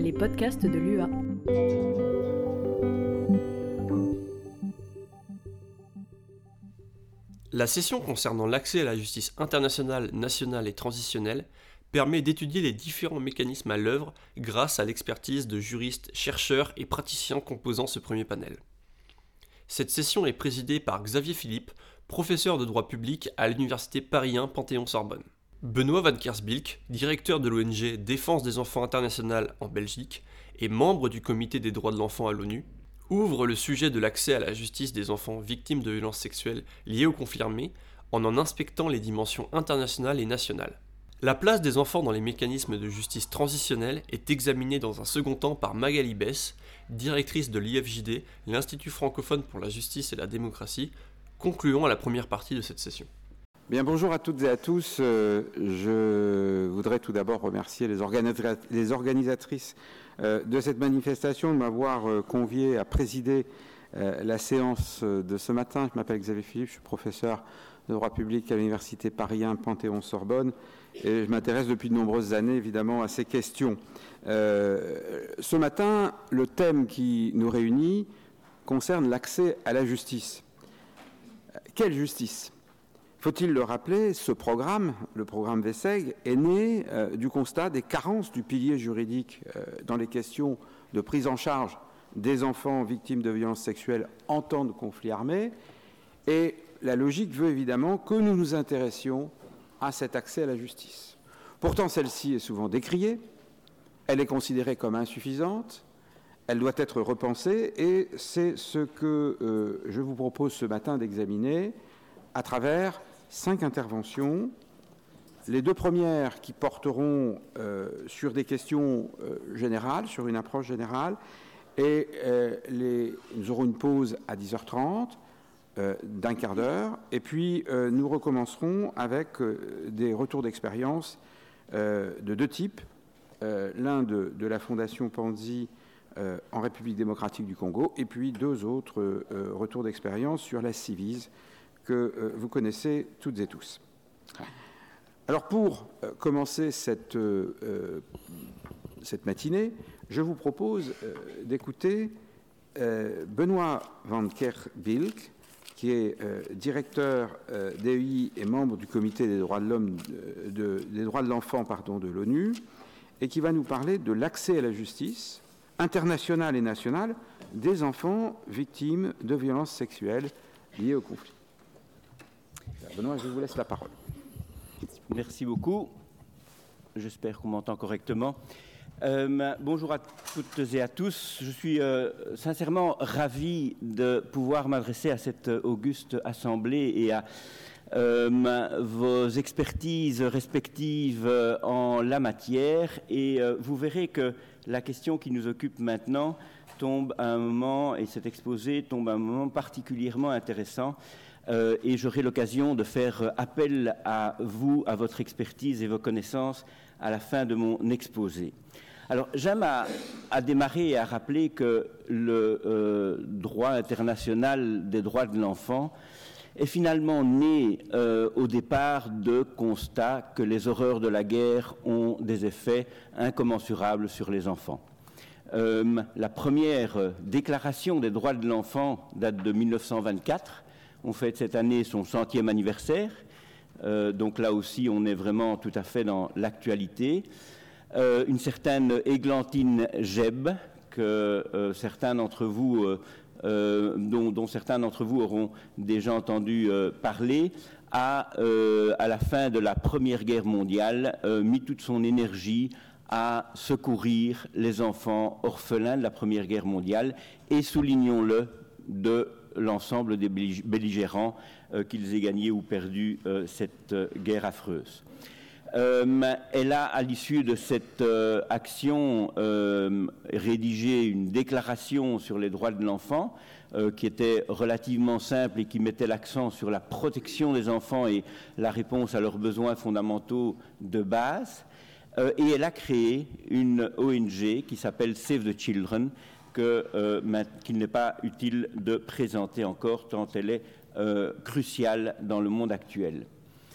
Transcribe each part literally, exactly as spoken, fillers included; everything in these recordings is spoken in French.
les podcasts de l'U A. La session concernant l'accès à la justice internationale, nationale et transitionnelle permet d'étudier les différents mécanismes à l'œuvre grâce à l'expertise de juristes, chercheurs et praticiens composant ce premier panel. Cette session est présidée par Xavier Philippe, professeur de droit public à l'université Paris un Panthéon-Sorbonne. Benoît Van Kersbilk, directeur de l'O N G Défense des enfants internationale en Belgique et membre du comité des droits de l'enfant à l'ONU, ouvre le sujet de l'accès à la justice des enfants victimes de violences sexuelles liées au conflit armé en en inspectant les dimensions internationales et nationales. La place des enfants dans les mécanismes de justice transitionnelle est examinée dans un second temps par Magali Bess, directrice de l'I F J D, l'Institut francophone pour la justice et la démocratie, concluant à la première partie de cette session. Bien, bonjour à toutes et à tous. Euh, je voudrais tout d'abord remercier les, organisa- les organisatrices euh, de cette manifestation de m'avoir euh, convié à présider euh, la séance de ce matin. Je m'appelle Xavier Philippe, je suis professeur de droit public à l'université Paris un Panthéon-Sorbonne et je m'intéresse depuis de nombreuses années évidemment à ces questions. Euh, ce matin, le thème qui nous réunit concerne l'accès à la justice. Quelle justice ? Faut-il le rappeler, ce programme, le programme Vessègue, est né euh, du constat des carences du pilier juridique euh, dans les questions de prise en charge des enfants victimes de violences sexuelles en temps de conflit armé. Et la logique veut évidemment que nous nous intéressions à cet accès à la justice. Pourtant, celle-ci est souvent décriée, elle est considérée comme insuffisante, elle doit être repensée, et c'est ce que euh, je vous propose ce matin d'examiner à travers cinq interventions. Les deux premières qui porteront euh, sur des questions euh, générales, sur une approche générale, et euh, les, nous aurons une pause à dix heures trente euh, d'un quart d'heure, et puis euh, nous recommencerons avec euh, des retours d'expérience euh, de deux types, euh, l'un de, de la Fondation Panzi euh, en République démocratique du Congo, et puis deux autres euh, retours d'expérience sur la Civise, que euh, vous connaissez toutes et tous. Alors pour euh, commencer cette, euh, euh, cette matinée, je vous propose euh, d'écouter euh, Benoît Van Kersbilk, qui est euh, directeur euh, d'E U I et membre du comité des droits de l'homme, de, de, des droits de l'enfant pardon, de l'ONU, et qui va nous parler de l'accès à la justice internationale et nationale des enfants victimes de violences sexuelles liées au conflit. Benoît, je vous laisse la parole. Merci beaucoup. J'espère qu'on m'entend correctement. Euh, bonjour à toutes et à tous. Je suis euh, sincèrement ravi de pouvoir m'adresser à cette auguste assemblée et à euh, vos expertises respectives en la matière. Et euh, vous verrez que la question qui nous occupe maintenant tombe à un moment, et cet exposé tombe à un moment particulièrement intéressant. Euh, et j'aurai l'occasion de faire appel à vous, à votre expertise et vos connaissances à la fin de mon exposé. Alors, j'aime à, à démarrer et à rappeler que le euh, droit international des droits de l'enfant est finalement né euh, au départ de constats que les horreurs de la guerre ont des effets incommensurables sur les enfants. Euh, la première déclaration des droits de l'enfant date de mille neuf cent vingt-quatre. On fête cette année son centième anniversaire, euh, donc là aussi on est vraiment tout à fait dans l'actualité. Euh, une certaine Églantine Jeb, que euh, certains d'entre vous, euh, euh, dont, dont certains d'entre vous auront déjà entendu euh, parler, a, euh, à la fin de la Première Guerre mondiale, euh, mis toute son énergie à secourir les enfants orphelins de la Première Guerre mondiale, et soulignons-le, de l'ensemble des belligérants, euh, qu'ils aient gagné ou perdu euh, cette euh, guerre affreuse. Euh, elle a, à l'issue de cette euh, action, euh, rédigé une déclaration sur les droits de l'enfant euh, qui était relativement simple et qui mettait l'accent sur la protection des enfants et la réponse à leurs besoins fondamentaux de base. Euh, et elle a créé une O N G qui s'appelle Save the Children, que, euh, qu'il n'est pas utile de présenter encore tant elle est euh, cruciale dans le monde actuel.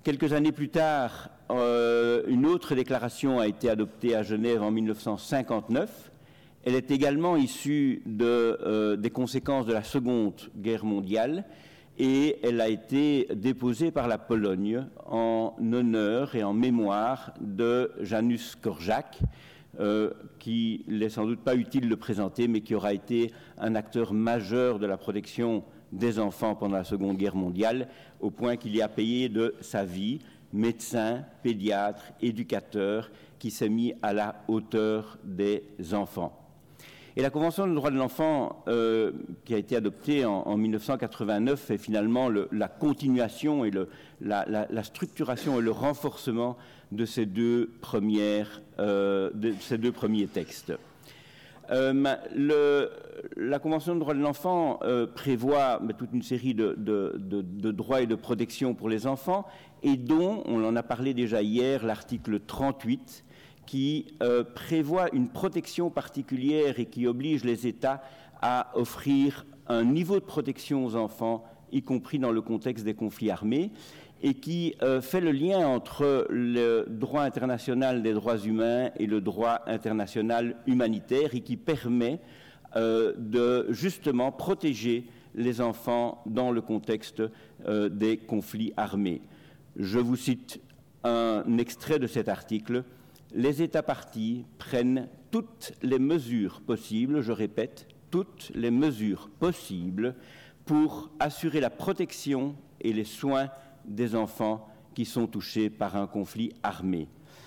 Quelques années plus tard, euh, une autre déclaration a été adoptée à Genève en mille neuf cent cinquante-neuf. Elle est également issue de, euh, des conséquences de la Seconde Guerre mondiale et elle a été déposée par la Pologne en honneur et en mémoire de Janusz Korczak, euh, qui n'est sans doute pas utile de le présenter, mais qui aura été un acteur majeur de la protection des enfants pendant la Seconde Guerre mondiale, au point qu'il y a payé de sa vie, médecin, pédiatre, éducateur, qui s'est mis à la hauteur des enfants. Et la Convention des droits de l'enfant, euh, qui a été adoptée en, en mille neuf cent quatre-vingt-neuf, est finalement le, la continuation et le, la, la, la structuration et le renforcement de ces deux, premières, euh, de ces deux premiers textes. Euh, le, la Convention des droits de l'enfant euh, prévoit mais, toute une série de, de, de, de droits et de protections pour les enfants, et dont, on en a parlé déjà hier, l'article trente-huit, qui euh, prévoit une protection particulière et qui oblige les États à offrir un niveau de protection aux enfants, y compris dans le contexte des conflits armés, et qui euh, fait le lien entre le droit international des droits humains et le droit international humanitaire, et qui permet euh, de justement protéger les enfants dans le contexte euh, des conflits armés. Je vous cite un extrait de cet article. Les États parties prennent toutes les mesures possibles, je répète, toutes les mesures possibles pour assurer la protection et les soins des enfants qui sont touchés par un conflit armé.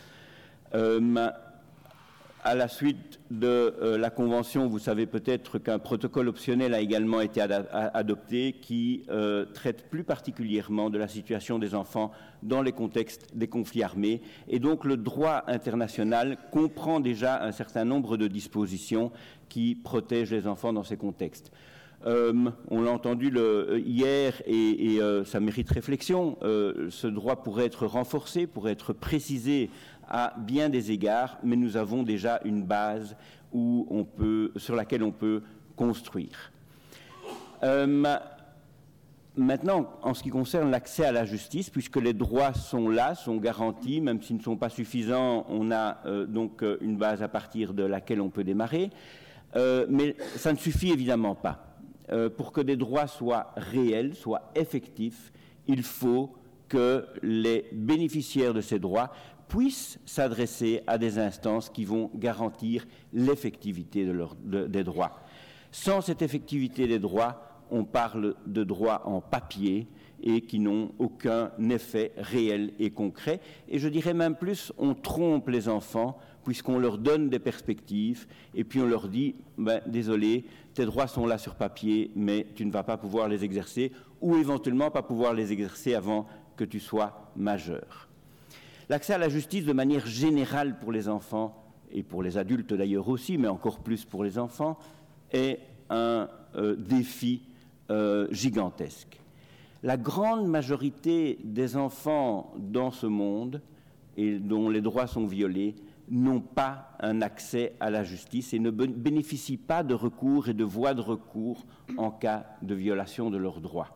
Euh, à la suite de euh, la Convention, vous savez peut-être qu'un protocole optionnel a également été ad- adopté qui euh, traite plus particulièrement de la situation des enfants dans les contextes des conflits armés. Et donc le droit international comprend déjà un certain nombre de dispositions qui protègent les enfants dans ces contextes. Euh, on l'a entendu le, hier et, et euh, ça mérite réflexion. Euh, ce droit pourrait être renforcé, pourrait être précisé à bien des égards, mais nous avons déjà une base où on peut, sur laquelle on peut construire. Euh, maintenant, en ce qui concerne l'accès à la justice, puisque les droits sont là, sont garantis, même s'ils ne sont pas suffisants, on a euh, donc une base à partir de laquelle on peut démarrer, euh, mais ça ne suffit évidemment pas. Euh, pour que des droits soient réels, soient effectifs, il faut que les bénéficiaires de ces droits puissent s'adresser à des instances qui vont garantir l'effectivité de leur, de, des droits. Sans cette effectivité des droits, on parle de droits en papier et qui n'ont aucun effet réel et concret. Et je dirais même plus, on trompe les enfants puisqu'on leur donne des perspectives et puis on leur dit ben, « désolé, tes droits sont là sur papier, mais tu ne vas pas pouvoir les exercer ou éventuellement pas pouvoir les exercer avant que tu sois majeur ». L'accès à la justice de manière générale pour les enfants, et pour les adultes d'ailleurs aussi, mais encore plus pour les enfants, est un euh, défi euh, gigantesque. La grande majorité des enfants dans ce monde, et dont les droits sont violés, n'ont pas un accès à la justice et ne bénéficient pas de recours et de voies de recours en cas de violation de leurs droits.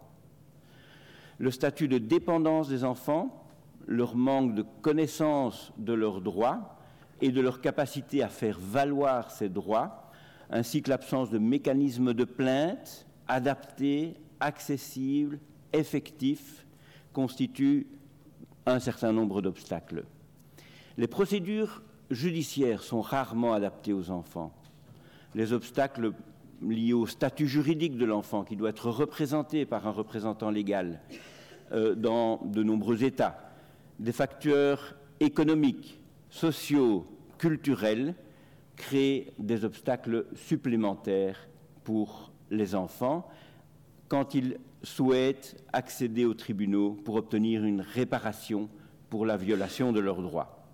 Le statut de dépendance des enfants, leur manque de connaissance de leurs droits et de leur capacité à faire valoir ces droits, ainsi que l'absence de mécanismes de plainte adaptés, accessibles, effectifs, constituent un certain nombre d'obstacles. Les procédures judiciaires sont rarement adaptées aux enfants. Les obstacles liés au statut juridique de l'enfant, qui doit être représenté par un représentant légal euh, dans de nombreux États, des facteurs économiques, sociaux, culturels, créent des obstacles supplémentaires pour les enfants quand ils souhaitent accéder aux tribunaux pour obtenir une réparation pour la violation de leurs droits.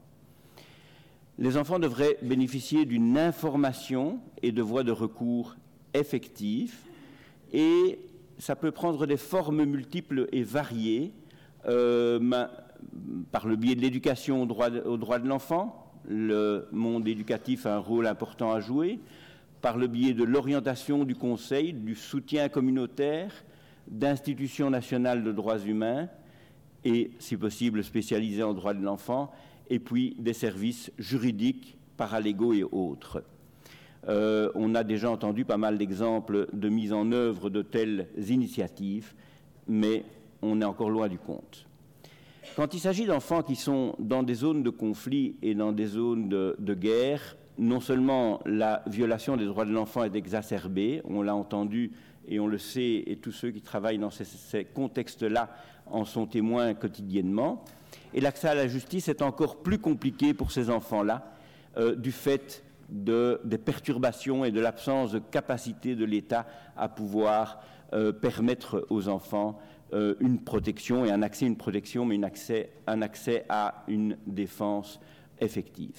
Les enfants devraient bénéficier d'une information et de voies de recours effectives, et ça peut prendre des formes multiples et variées, euh, par le biais de l'éducation aux droits de, aux droits de l'enfant. Le monde éducatif a un rôle important à jouer, par le biais de l'orientation du conseil, du soutien communautaire, d'institutions nationales de droits humains, et, si possible, spécialisés en droit de l'enfant, et puis des services juridiques, paralégaux et autres. Euh, on a déjà entendu pas mal d'exemples de mise en œuvre de telles initiatives, mais on est encore loin du compte. Quand il s'agit d'enfants qui sont dans des zones de conflit et dans des zones de, de guerre, non seulement la violation des droits de l'enfant est exacerbée, on l'a entendu et on le sait, et tous ceux qui travaillent dans ces, ces contextes-là en sont témoins quotidiennement, et l'accès à la justice est encore plus compliqué pour ces enfants-là, euh, du fait de, des perturbations et de l'absence de capacité de l'État à pouvoir euh, permettre aux enfants euh, une protection, et un accès à une protection, mais une accès, un accès à une défense effective.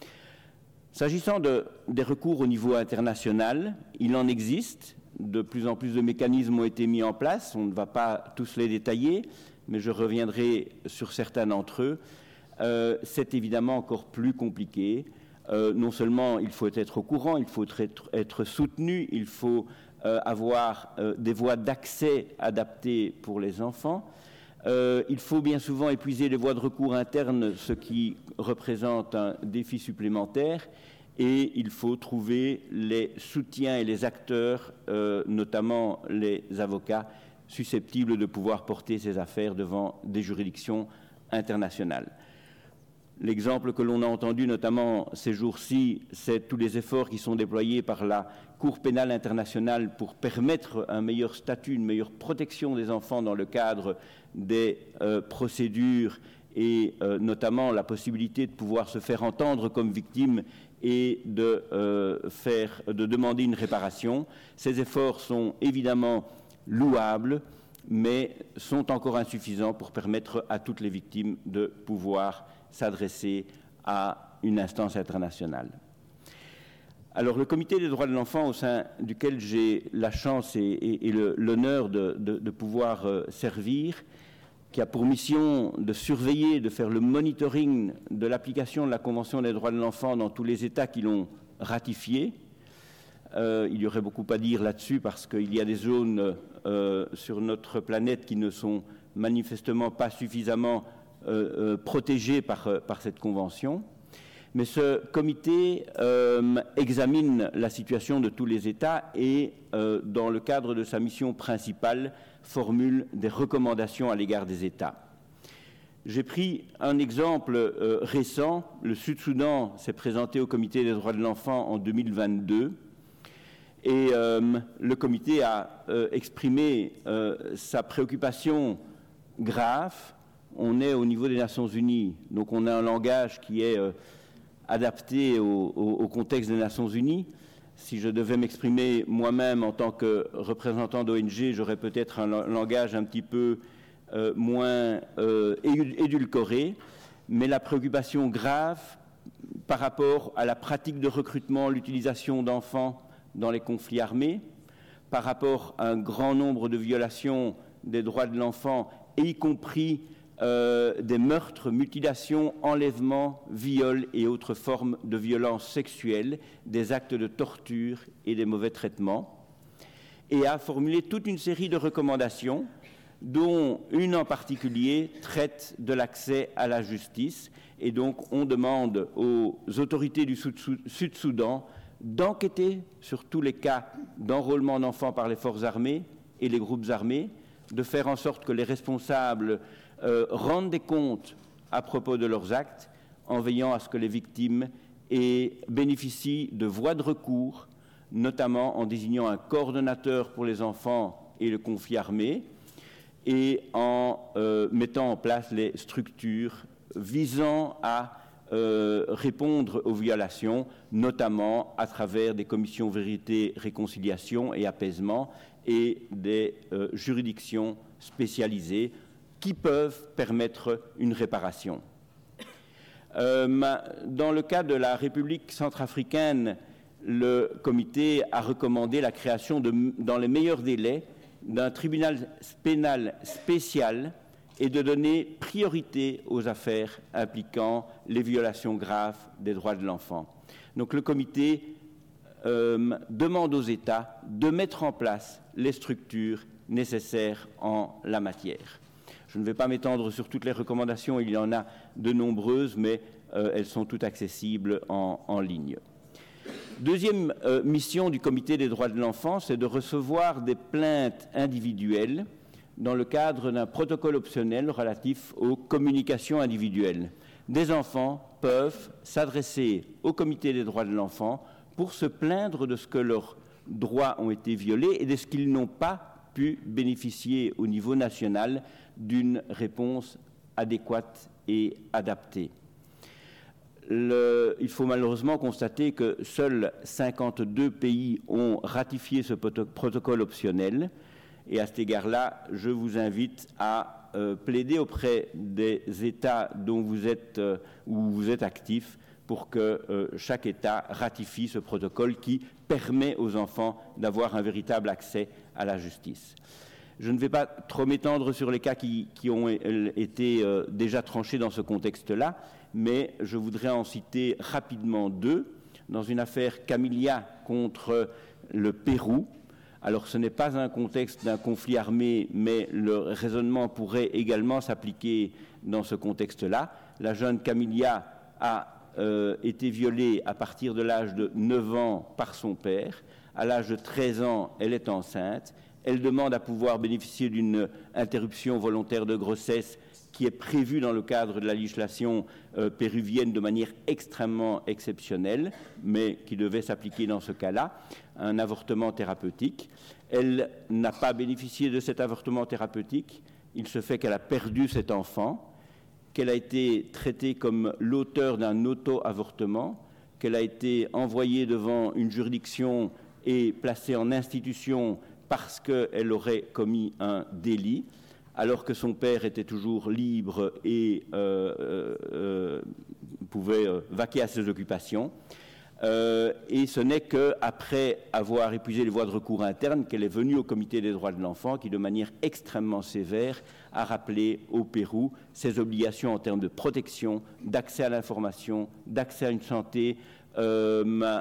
S'agissant de, des recours au niveau international, il en existe. De plus en plus de mécanismes ont été mis en place. On ne va pas tous les détailler, mais je reviendrai sur certains d'entre eux. Euh, c'est évidemment encore plus compliqué. Euh, non seulement il faut être au courant, il faut être, être soutenu, il faut euh, avoir euh, des voies d'accès adaptées pour les enfants. Euh, il faut bien souvent épuiser les voies de recours internes, ce qui représente un défi supplémentaire, et il faut trouver les soutiens et les acteurs, euh, notamment les avocats, susceptibles de pouvoir porter ces affaires devant des juridictions internationales. L'exemple que l'on a entendu notamment ces jours-ci, c'est tous les efforts qui sont déployés par la Cour pénale internationale pour permettre un meilleur statut, une meilleure protection des enfants dans le cadre des euh, procédures et euh, notamment la possibilité de pouvoir se faire entendre comme victime et de, euh, faire, de demander une réparation. Ces efforts sont évidemment louables, mais sont encore insuffisants pour permettre à toutes les victimes de pouvoir s'adresser à une instance internationale. Alors, le Comité des droits de l'enfant, au sein duquel j'ai la chance et, et, et le, l'honneur de, de, de pouvoir euh, servir, qui a pour mission de surveiller, de faire le monitoring de l'application de la Convention des droits de l'enfant dans tous les États qui l'ont ratifiée. Euh, il y aurait beaucoup à dire là-dessus parce qu'il y a des zones euh, sur notre planète qui ne sont manifestement pas suffisamment euh, euh, protégées par, euh, par cette Convention. Mais ce comité euh, examine la situation de tous les États et, euh, dans le cadre de sa mission principale, formule des recommandations à l'égard des États. J'ai pris un exemple euh, récent. Le Sud-Soudan s'est présenté au Comité des droits de l'enfant en deux mille vingt-deux et euh, le comité a euh, exprimé euh, sa préoccupation grave. On est au niveau des Nations Unies, donc on a un langage qui est euh, adapté au, au, au contexte des Nations Unies. Si je devais m'exprimer moi-même en tant que représentant d'O N G, j'aurais peut-être un langage un petit peu euh, moins euh, édulcoré, mais la préoccupation grave par rapport à la pratique de recrutement, l'utilisation d'enfants dans les conflits armés, par rapport à un grand nombre de violations des droits de l'enfant, et y compris Euh, des meurtres, mutilations, enlèvements, viols et autres formes de violences sexuelles, des actes de torture et des mauvais traitements, et a formulé toute une série de recommandations, dont une en particulier traite de l'accès à la justice. Et donc on demande aux autorités du Sud-Soudan d'enquêter sur tous les cas d'enrôlement d'enfants par les forces armées et les groupes armés, de faire en sorte que les responsables Euh, rendent des comptes à propos de leurs actes, en veillant à ce que les victimes aient, bénéficient de voies de recours, notamment en désignant un coordonnateur pour les enfants et le conflit armé, et en euh, mettant en place les structures visant à euh, répondre aux violations, notamment à travers des commissions vérité, réconciliation et apaisement et des euh, juridictions spécialisées qui peuvent permettre une réparation. Euh, dans le cas de la République centrafricaine, le comité a recommandé la création, de, dans les meilleurs délais, d'un tribunal pénal spécial et de donner priorité aux affaires impliquant les violations graves des droits de l'enfant. Donc le comité euh, demande aux États de mettre en place les structures nécessaires en la matière. Je ne vais pas m'étendre sur toutes les recommandations, il y en a de nombreuses, mais euh, elles sont toutes accessibles en, en ligne. Deuxième euh, mission du Comité des droits de l'enfant, c'est de recevoir des plaintes individuelles dans le cadre d'un protocole optionnel relatif aux communications individuelles. Des enfants peuvent s'adresser au Comité des droits de l'enfant pour se plaindre de ce que leurs droits ont été violés et de ce qu'ils n'ont pas pu bénéficier au niveau national d'une réponse adéquate et adaptée. Le, il faut malheureusement constater que seuls cinquante-deux pays ont ratifié ce protocole optionnel. Et à cet égard-là, je vous invite à euh, plaider auprès des États dont vous êtes, euh, où vous êtes actifs pour que euh, chaque État ratifie ce protocole qui permet aux enfants d'avoir un véritable accès à la justice. Je ne vais pas trop m'étendre sur les cas qui, qui ont été euh, déjà tranchés dans ce contexte-là, mais je voudrais en citer rapidement deux. Dans une affaire Camilla contre le Pérou, alors ce n'est pas un contexte d'un conflit armé, mais le raisonnement pourrait également s'appliquer dans ce contexte-là. La jeune Camilla a euh, été violée à partir de l'âge de neuf ans par son père. À l'âge de treize ans, elle est enceinte. Elle demande à pouvoir bénéficier d'une interruption volontaire de grossesse qui est prévue dans le cadre de la législation euh, péruvienne de manière extrêmement exceptionnelle, mais qui devait s'appliquer dans ce cas-là, un avortement thérapeutique. Elle n'a pas bénéficié de cet avortement thérapeutique. Il se fait qu'elle a perdu cet enfant, qu'elle a été traitée comme l'auteur d'un auto-avortement, qu'elle a été envoyée devant une juridiction et placée en institution parce qu'elle aurait commis un délit, alors que son père était toujours libre et euh, euh, euh, pouvait euh, vaquer à ses occupations. Euh, et ce n'est qu'après avoir épuisé les voies de recours internes qu'elle est venue au Comité des droits de l'enfant qui, de manière extrêmement sévère, a rappelé au Pérou ses obligations en termes de protection, d'accès à l'information, d'accès à une santé euh,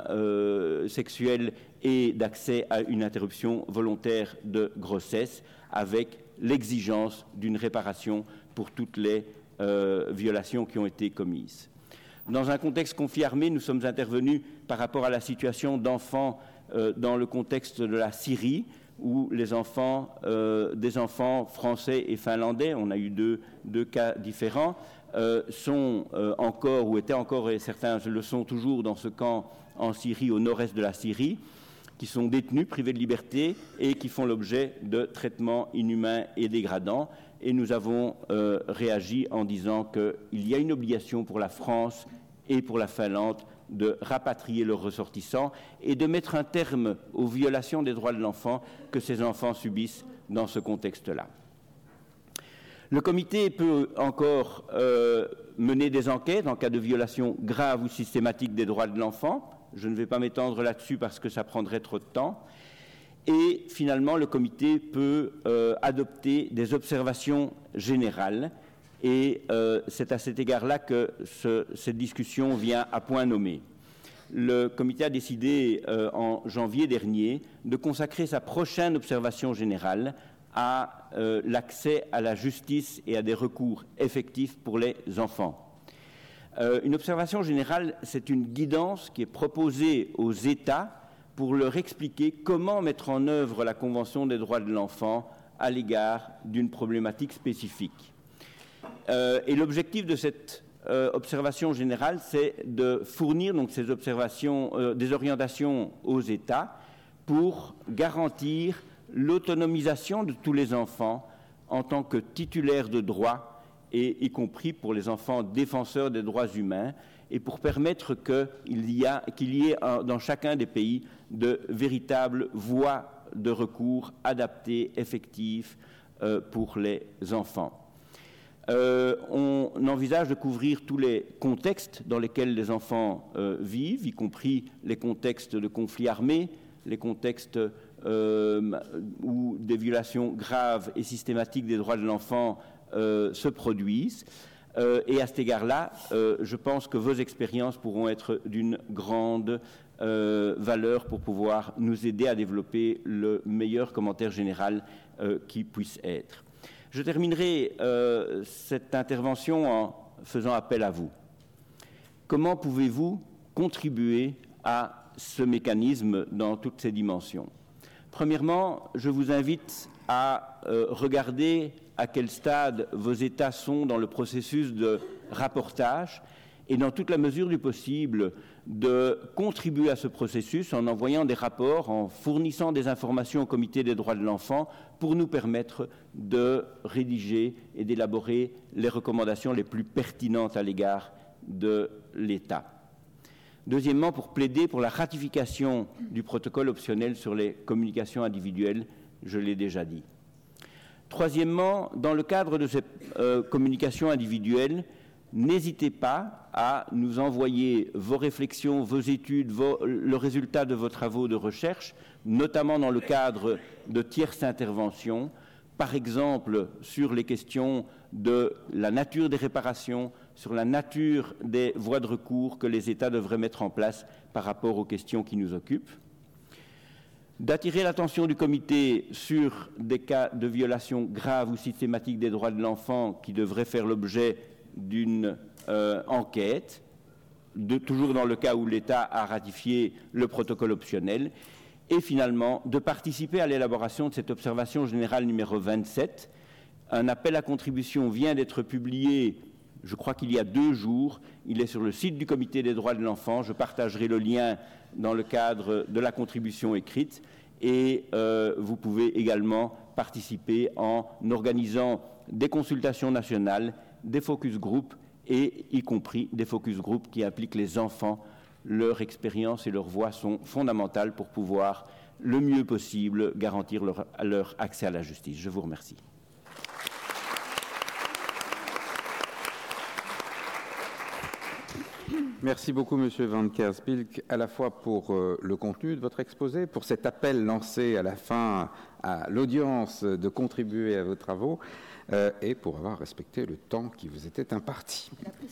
euh, sexuelle et d'accès à une interruption volontaire de grossesse, avec l'exigence d'une réparation pour toutes les euh, violations qui ont été commises. Dans un contexte conflit armé, nous sommes intervenus par rapport à la situation d'enfants euh, dans le contexte de la Syrie, où les enfants, euh, des enfants français et finlandais, on a eu deux, deux cas différents, euh, sont euh, encore, ou étaient encore, et certains le sont toujours, dans ce camp en Syrie, au nord-est de la Syrie, qui sont détenus, privés de liberté et qui font l'objet de traitements inhumains et dégradants. Et nous avons euh, réagi en disant qu'il y a une obligation pour la France et pour la Finlande de rapatrier leurs ressortissants et de mettre un terme aux violations des droits de l'enfant que ces enfants subissent dans ce contexte-là. Le comité peut encore euh, mener des enquêtes en cas de violation grave ou systématique des droits de l'enfant. Je ne vais pas m'étendre là-dessus parce que ça prendrait trop de temps. Et finalement, le comité peut euh, adopter des observations générales. Et euh, c'est à cet égard-là que ce, cette discussion vient à point nommé. Le comité a décidé euh, en janvier dernier de consacrer sa prochaine observation générale à euh, l'accès à la justice et à des recours effectifs pour les enfants. Euh, une observation générale, c'est une guidance qui est proposée aux États pour leur expliquer comment mettre en œuvre la Convention des droits de l'enfant à l'égard d'une problématique spécifique. Euh, et l'objectif de cette euh, observation générale, c'est de fournir donc ces observations, euh, des orientations aux États pour garantir l'autonomisation de tous les enfants en tant que titulaires de droits, et y compris pour les enfants défenseurs des droits humains, et pour permettre qu'il y, a, qu'il y ait un, dans chacun des pays de véritables voies de recours adaptées, effectives euh, pour les enfants. Euh, on envisage de couvrir tous les contextes dans lesquels les enfants euh, vivent, y compris les contextes de conflits armés, les contextes euh, où des violations graves et systématiques des droits de l'enfant euh, se produisent. Euh, et à cet égard-là, euh, je pense que vos expériences pourront être d'une grande euh, valeur pour pouvoir nous aider à développer le meilleur commentaire général euh, qui puisse être. Je terminerai euh, cette intervention en faisant appel à vous. Comment pouvez-vous contribuer à ce mécanisme dans toutes ses dimensions? Premièrement, je vous invite à euh, regarder à quel stade vos États sont dans le processus de rapportage et dans toute la mesure du possible de contribuer à ce processus en envoyant des rapports, en fournissant des informations au Comité des droits de l'enfant pour nous permettre de rédiger et d'élaborer les recommandations les plus pertinentes à l'égard de l'État. Deuxièmement, pour plaider pour la ratification du protocole optionnel sur les communications individuelles, je l'ai déjà dit. Troisièmement, dans le cadre de ces euh, communications individuelles, n'hésitez pas à nous envoyer vos réflexions, vos études, vos, le résultat de vos travaux de recherche, notamment dans le cadre de tierces interventions, par exemple sur les questions de la nature des réparations, sur la nature des voies de recours que les États devraient mettre en place par rapport aux questions qui nous occupent, d'attirer l'attention du comité sur des cas de violation grave ou systématique des droits de l'enfant qui devraient faire l'objet d'une euh, enquête, de, toujours dans le cas où l'État a ratifié le protocole optionnel, et finalement de participer à l'élaboration de cette observation générale numéro vingt-sept. Un appel à contribution vient d'être publié, je crois qu'il y a deux jours. Il est sur le site du Comité des droits de l'enfant. Je partagerai le lien dans le cadre de la contribution écrite. Et euh, vous pouvez également participer en organisant des consultations nationales, des focus group et y compris des focus group qui impliquent les enfants. Leur expérience et leur voix sont fondamentales pour pouvoir le mieux possible garantir leur, leur accès à la justice. Je vous remercie. Merci beaucoup, Monsieur Van Kersbilk, à la fois pour euh, le contenu de votre exposé, pour cet appel lancé à la fin à l'audience de contribuer à vos travaux euh, et pour avoir respecté le temps qui vous était imparti.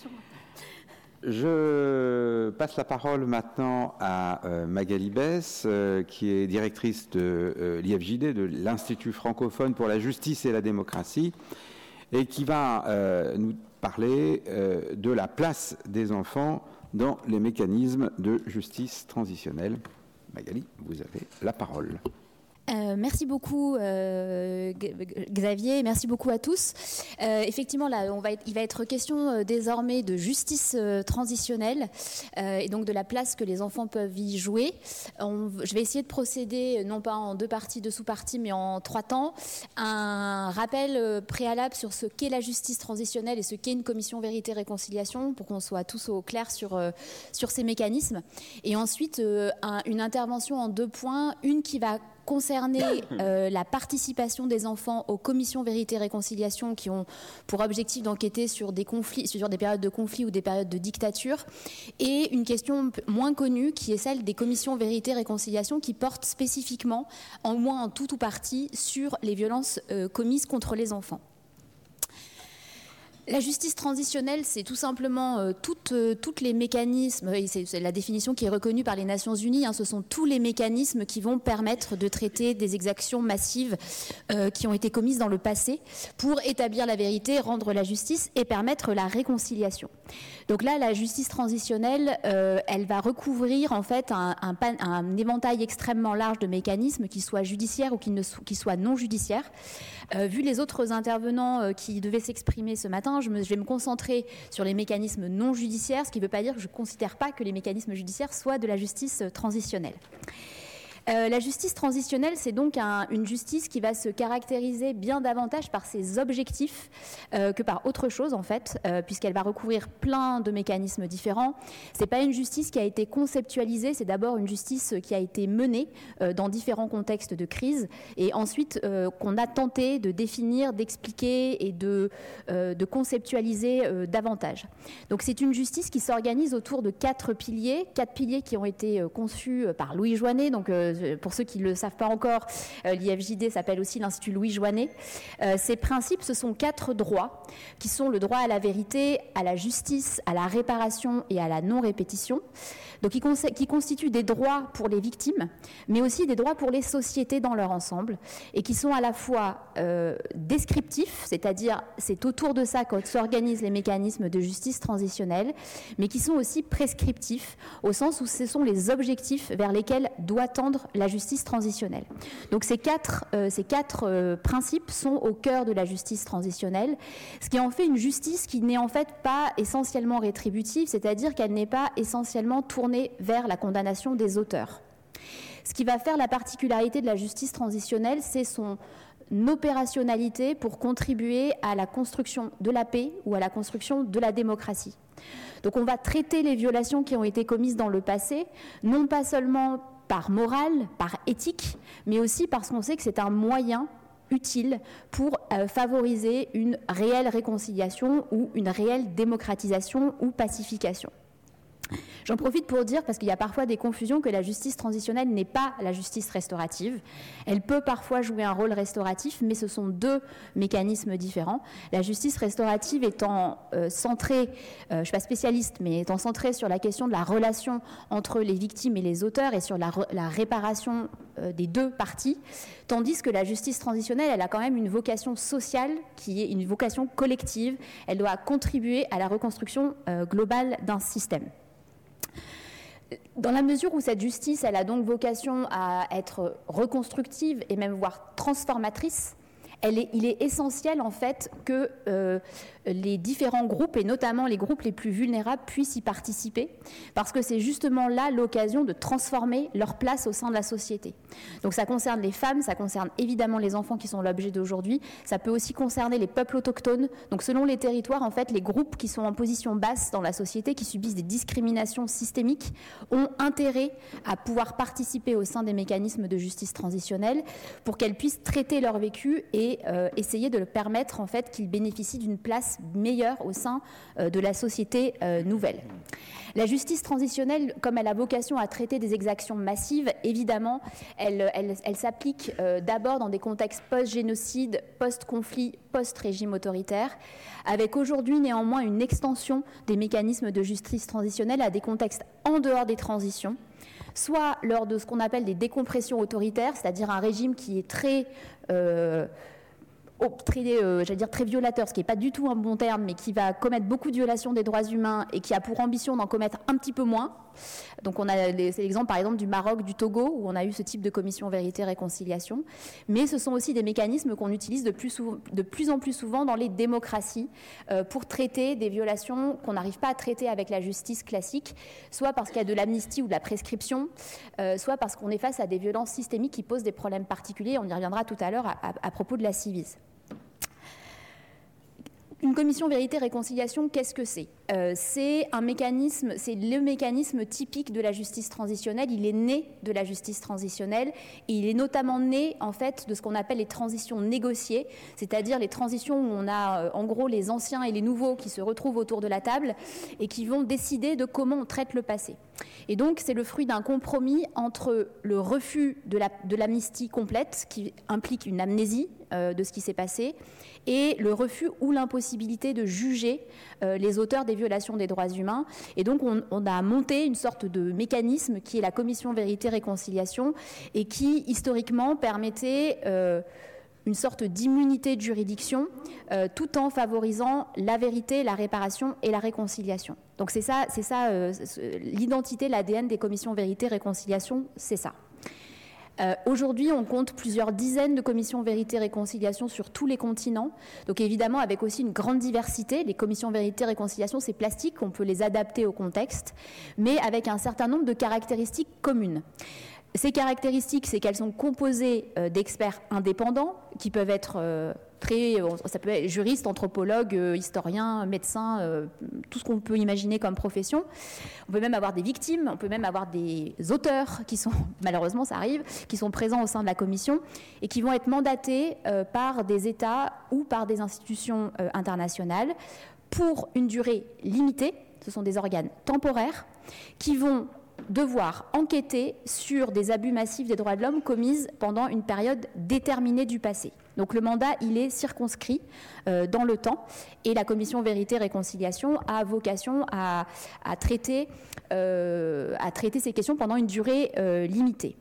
Je passe la parole maintenant à euh, Magali Besse, euh, qui est directrice de euh, l'I F J D, de l'Institut francophone pour la justice et la démocratie, et qui va euh, nous parler euh, de la place des enfants dans les mécanismes de justice transitionnelle. Magali, vous avez la parole. Euh, merci beaucoup euh, Xavier, merci beaucoup à tous. Euh, effectivement, là, on va être, il va être question euh, désormais de justice euh, transitionnelle euh, et donc de la place que les enfants peuvent y jouer. On, je vais essayer de procéder non pas en deux parties, deux sous-parties, mais en trois temps. Un rappel euh, préalable sur ce qu'est la justice transitionnelle et ce qu'est une commission vérité-réconciliation pour qu'on soit tous au clair sur, euh, sur ces mécanismes. Et ensuite, euh, un, une intervention en deux points, une qui va concerner euh, la participation des enfants aux commissions vérité-réconciliation qui ont pour objectif d'enquêter sur des conflits, sur des périodes de conflit ou des périodes de dictature, et une question moins connue qui est celle des commissions vérité-réconciliation qui portent spécifiquement, en moins en tout ou partie, sur les violences euh, commises contre les enfants. La justice transitionnelle, c'est tout simplement euh, toutes, euh, toutes les mécanismes, et c'est, c'est la définition qui est reconnue par les Nations Unies, hein, ce sont tous les mécanismes qui vont permettre de traiter des exactions massives euh, qui ont été commises dans le passé pour établir la vérité, rendre la justice et permettre la réconciliation. Donc là, la justice transitionnelle, euh, elle va recouvrir en fait un, un, un éventail extrêmement large de mécanismes, qu'ils soient judiciaires ou qu'ils, ne so- qu'ils soient non judiciaires. Euh, vu les autres intervenants euh, qui devaient s'exprimer ce matin, je, me, je vais me concentrer sur les mécanismes non judiciaires, ce qui ne veut pas dire que je ne considère pas que les mécanismes judiciaires soient de la justice transitionnelle. Euh, la justice transitionnelle, c'est donc un, une justice qui va se caractériser bien davantage par ses objectifs euh, que par autre chose, en fait, euh, puisqu'elle va recouvrir plein de mécanismes différents. C'est pas une justice qui a été conceptualisée, c'est d'abord une justice qui a été menée euh, dans différents contextes de crise, et ensuite euh, qu'on a tenté de définir, d'expliquer et de, euh, de conceptualiser euh, davantage. Donc c'est une justice qui s'organise autour de quatre piliers, quatre piliers qui ont été euh, conçus par Louis Joinet, donc euh, euh, pour ceux qui ne le savent pas encore, euh, l'I F J D s'appelle aussi l'Institut Louis Joinet. Euh, ces principes, ce sont quatre droits, qui sont le droit à la vérité, à la justice, à la réparation et à la non-répétition. Donc, qui, qui constituent des droits pour les victimes, mais aussi des droits pour les sociétés dans leur ensemble, et qui sont à la fois euh, descriptifs, c'est-à-dire c'est autour de ça que s'organisent les mécanismes de justice transitionnelle, mais qui sont aussi prescriptifs, au sens où ce sont les objectifs vers lesquels doit tendre la justice transitionnelle. Donc ces quatre, euh, ces quatre euh, principes sont au cœur de la justice transitionnelle, ce qui en fait une justice qui n'est en fait pas essentiellement rétributive, c'est-à-dire qu'elle n'est pas essentiellement tournée vers la condamnation des auteurs. Ce qui va faire la particularité de la justice transitionnelle, c'est son opérationnalité pour contribuer à la construction de la paix ou à la construction de la démocratie. Donc on va traiter les violations qui ont été commises dans le passé, non pas seulement par morale, par éthique, mais aussi parce qu'on sait que c'est un moyen utile pour euh, favoriser une réelle réconciliation ou une réelle démocratisation ou pacification. J'en profite pour dire, parce qu'il y a parfois des confusions, que la justice transitionnelle n'est pas la justice restaurative. Elle peut parfois jouer un rôle restauratif, mais ce sont deux mécanismes différents. La justice restaurative étant euh, centrée, euh, je ne suis pas spécialiste, mais étant centrée sur la question de la relation entre les victimes et les auteurs et sur la, la réparation euh, des deux parties, tandis que la justice transitionnelle, elle a quand même une vocation sociale, qui est une vocation collective. Elle doit contribuer à la reconstruction euh, globale d'un système. Dans la mesure où cette justice, elle a donc vocation à être reconstructive et même voire transformatrice, elle est, il est essentiel en fait que euh, les différents groupes, et notamment les groupes les plus vulnérables, puissent y participer, parce que c'est justement là l'occasion de transformer leur place au sein de la société. Donc ça concerne les femmes, ça concerne évidemment les enfants qui sont l'objet d'aujourd'hui, ça peut aussi concerner les peuples autochtones. Donc selon les territoires, en fait, les groupes qui sont en position basse dans la société, qui subissent des discriminations systémiques, ont intérêt à pouvoir participer au sein des mécanismes de justice transitionnelle pour qu'elles puissent traiter leur vécu et euh, essayer de le permettre en fait qu'ils bénéficient d'une place meilleure au sein euh, de la société euh, nouvelle. La justice transitionnelle, comme elle a vocation à traiter des exactions massives, évidemment, elle, elle, elle s'applique euh, d'abord dans des contextes post-génocide, post-conflit, post-régime autoritaire, avec aujourd'hui néanmoins une extension des mécanismes de justice transitionnelle à des contextes en dehors des transitions, soit lors de ce qu'on appelle des décompressions autoritaires, c'est-à-dire un régime qui est très... Euh, très, euh, j'allais dire très violateur, ce qui n'est pas du tout un bon terme, mais qui va commettre beaucoup de violations des droits humains et qui a pour ambition d'en commettre un petit peu moins. Donc on a, c'est l'exemple par exemple du Maroc, du Togo, où on a eu ce type de commission vérité-réconciliation. Mais ce sont aussi des mécanismes qu'on utilise de plus, sou- de plus en plus souvent dans les démocraties euh, pour traiter des violations qu'on n'arrive pas à traiter avec la justice classique, soit parce qu'il y a de l'amnistie ou de la prescription, euh, soit parce qu'on est face à des violences systémiques qui posent des problèmes particuliers. On y reviendra tout à l'heure à, à, à propos de la Civis. Une commission vérité-réconciliation, qu'est-ce que c'est ? euh, C'est un mécanisme, c'est le mécanisme typique de la justice transitionnelle. Il est né de la justice transitionnelle et il est notamment né en fait de ce qu'on appelle les transitions négociées, c'est-à-dire les transitions où on a euh, en gros les anciens et les nouveaux qui se retrouvent autour de la table et qui vont décider de comment on traite le passé. Et donc c'est le fruit d'un compromis entre le refus de, la, de l'amnistie complète, qui implique une amnésie euh, de ce qui s'est passé, et le refus ou l'impossibilité de juger euh, les auteurs des violations des droits humains. Et donc on, on a monté une sorte de mécanisme qui est la commission vérité-réconciliation et qui historiquement permettait euh, une sorte d'immunité de juridiction euh, tout en favorisant la vérité, la réparation et la réconciliation. Donc c'est ça, c'est ça euh, c'est, l'identité, l'A D N des commissions vérité-réconciliation, c'est ça. Euh, aujourd'hui, on compte plusieurs dizaines de commissions vérité-réconciliation sur tous les continents. Donc évidemment, avec aussi une grande diversité. Les commissions vérité-réconciliation, c'est plastique, on peut les adapter au contexte, mais avec un certain nombre de caractéristiques communes. Ces caractéristiques, c'est qu'elles sont composées euh, d'experts indépendants qui peuvent être euh, très, ça peut être juristes, anthropologues, euh, historiens, médecins, euh, tout ce qu'on peut imaginer comme profession. On peut même avoir des victimes, on peut même avoir des auteurs qui sont, malheureusement ça arrive, qui sont présents au sein de la commission et qui vont être mandatés euh, par des États ou par des institutions euh, internationales pour une durée limitée. Ce sont des organes temporaires qui vont devoir enquêter sur des abus massifs des droits de l'homme commis pendant une période déterminée du passé. Donc le mandat, il est circonscrit euh, dans le temps et la commission Vérité Réconciliation a vocation à, à, traiter, euh, à traiter ces questions pendant une durée euh, limitée.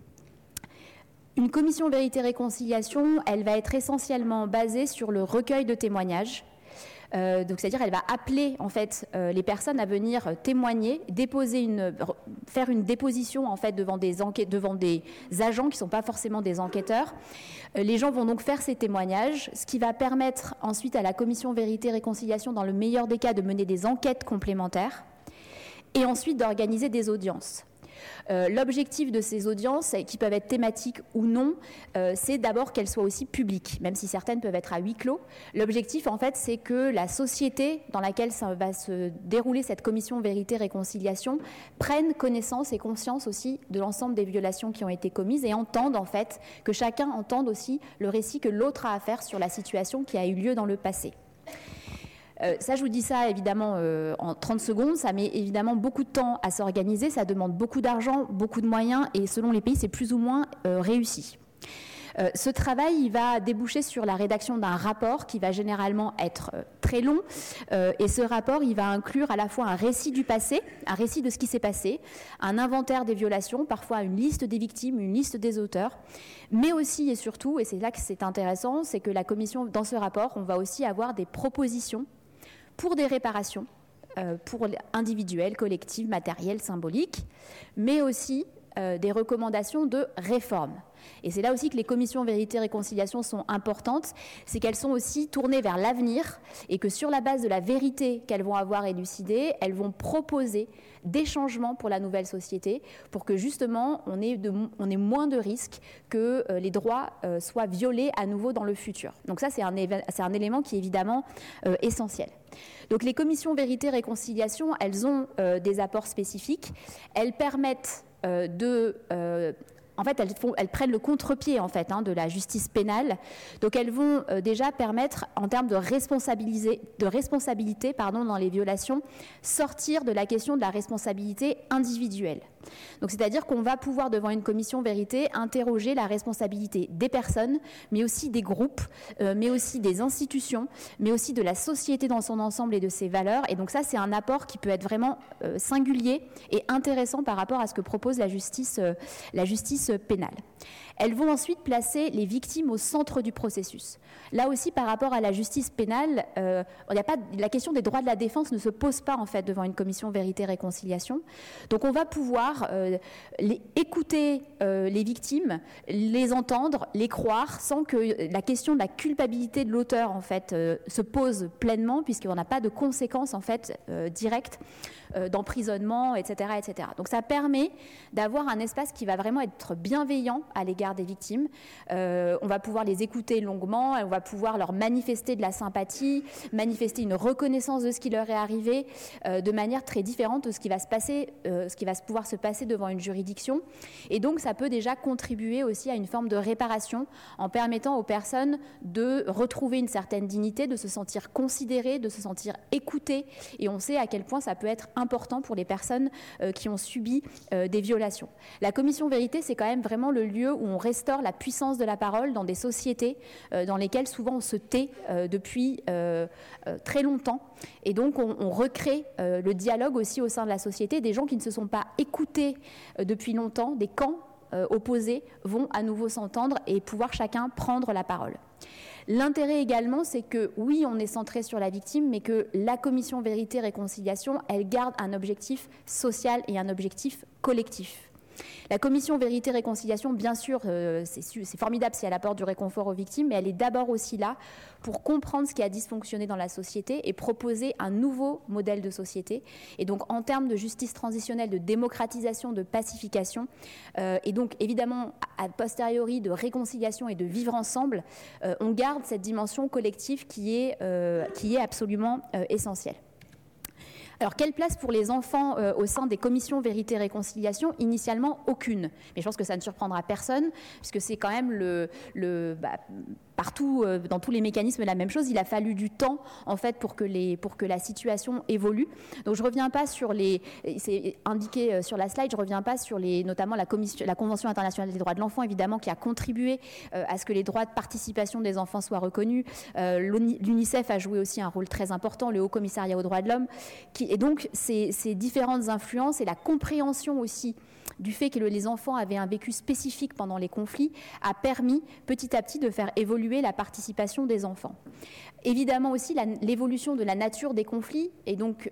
Une commission Vérité Réconciliation, elle va être essentiellement basée sur le recueil de témoignages. Euh, donc, c'est-à-dire, elle va appeler en fait euh, les personnes à venir témoigner, déposer une, faire une déposition en fait devant des enquêtes, devant des agents qui ne sont pas forcément des enquêteurs. Euh, les gens vont donc faire ces témoignages, ce qui va permettre ensuite à la commission Vérité Réconciliation, dans le meilleur des cas, de mener des enquêtes complémentaires et ensuite d'organiser des audiences. Euh, l'objectif de ces audiences, qui peuvent être thématiques ou non, euh, c'est d'abord qu'elles soient aussi publiques, même si certaines peuvent être à huis clos. L'objectif, en fait, c'est que la société dans laquelle ça va se dérouler cette commission Vérité-Réconciliation prenne connaissance et conscience aussi de l'ensemble des violations qui ont été commises et entende, en fait, que chacun entende aussi le récit que l'autre a à faire sur la situation qui a eu lieu dans le passé. Euh, ça, je vous dis ça évidemment euh, en trente secondes, ça met évidemment beaucoup de temps à s'organiser, ça demande beaucoup d'argent, beaucoup de moyens et selon les pays, c'est plus ou moins euh, réussi. Euh, ce travail, il va déboucher sur la rédaction d'un rapport qui va généralement être euh, très long euh, et ce rapport, il va inclure à la fois un récit du passé, un récit de ce qui s'est passé, un inventaire des violations, parfois une liste des victimes, une liste des auteurs, mais aussi et surtout, et c'est là que c'est intéressant, c'est que la commission, dans ce rapport, on va aussi avoir des propositions pour des réparations, euh, pour individuelles, collectives, matérielles, symboliques, mais aussi euh, des recommandations de réforme. Et c'est là aussi que les commissions Vérité et Réconciliation sont importantes, c'est qu'elles sont aussi tournées vers l'avenir et que sur la base de la vérité qu'elles vont avoir élucidée, elles vont proposer des changements pour la nouvelle société pour que justement on ait, de, on ait moins de risques que euh, les droits euh, soient violés à nouveau dans le futur. Donc ça, c'est un, c'est un élément qui est évidemment euh, essentiel. Donc les commissions Vérité et Réconciliation, elles ont euh, des apports spécifiques, elles permettent euh, de... Euh, En fait, elles, font, elles prennent le contre-pied en fait, hein, de la justice pénale. Donc, elles vont euh, déjà permettre, en termes de, responsabiliser, de responsabilité pardon, dans les violations, sortir de la question de la responsabilité individuelle. Donc, c'est-à-dire qu'on va pouvoir, devant une commission vérité, interroger la responsabilité des personnes, mais aussi des groupes, euh, mais aussi des institutions, mais aussi de la société dans son ensemble et de ses valeurs. Et donc, ça, c'est un apport qui peut être vraiment euh, singulier et intéressant par rapport à ce que propose la justice, euh, la justice pénale. Elles vont ensuite placer les victimes au centre du processus. Là aussi, par rapport à la justice pénale, euh, il y a pas, la question des droits de la défense ne se pose pas en fait devant une commission Vérité-Réconciliation. Donc, on va pouvoir euh, les, écouter euh, les victimes, les entendre, les croire, sans que la question de la culpabilité de l'auteur en fait euh, se pose pleinement, puisqu'on n'a pas de conséquences en fait euh, directes euh, d'emprisonnement, et cetera, et cetera. Donc, ça permet d'avoir un espace qui va vraiment être bienveillant à l'égard des victimes. Euh, on va pouvoir les écouter longuement, on va pouvoir leur manifester de la sympathie, manifester une reconnaissance de ce qui leur est arrivé euh, de manière très différente de ce qui va se passer, euh, ce qui va pouvoir se passer devant une juridiction. Et donc, ça peut déjà contribuer aussi à une forme de réparation en permettant aux personnes de retrouver une certaine dignité, de se sentir considérées, de se sentir écoutées. Et on sait à quel point ça peut être important pour les personnes euh, qui ont subi euh, des violations. La commission vérité, c'est quand même vraiment le lieu où on restaure la puissance de la parole dans des sociétés euh, dans lesquelles souvent on se tait euh, depuis euh, euh, très longtemps. Et donc on, on recrée euh, le dialogue aussi au sein de la société. Des gens qui ne se sont pas écoutés euh, depuis longtemps, des camps euh, opposés vont à nouveau s'entendre et pouvoir chacun prendre la parole. L'intérêt également, c'est que oui, on est centré sur la victime, mais que la commission Vérité-Réconciliation, elle garde un objectif social et un objectif collectif. La commission Vérité-Réconciliation, bien sûr, euh, c'est, c'est formidable si elle apporte du réconfort aux victimes, mais elle est d'abord aussi là pour comprendre ce qui a dysfonctionné dans la société et proposer un nouveau modèle de société. Et donc, en termes de justice transitionnelle, de démocratisation, de pacification, euh, et donc, évidemment, a posteriori, de réconciliation et de vivre ensemble, euh, on garde cette dimension collective qui est, euh, qui est absolument euh, essentielle. Alors, quelle place pour les enfants euh, au sein des commissions Vérité-Réconciliation ? Initialement, aucune. Mais je pense que ça ne surprendra personne, puisque c'est quand même le, le, bah, partout, euh, dans tous les mécanismes, la même chose. Il a fallu du temps, en fait, pour que, les, pour que la situation évolue. Donc, je ne reviens pas sur les... C'est indiqué sur la slide, je ne reviens pas sur les, notamment la, commission, la Convention internationale des droits de l'enfant, évidemment, qui a contribué euh, à ce que les droits de participation des enfants soient reconnus. Euh, L'UNICEF a joué aussi un rôle très important, le Haut Commissariat aux droits de l'homme. Et donc, ces, ces différentes influences et la compréhension aussi du fait que les enfants avaient un vécu spécifique pendant les conflits a permis petit à petit de faire évoluer la participation des enfants. Évidemment aussi l'évolution de la nature des conflits et donc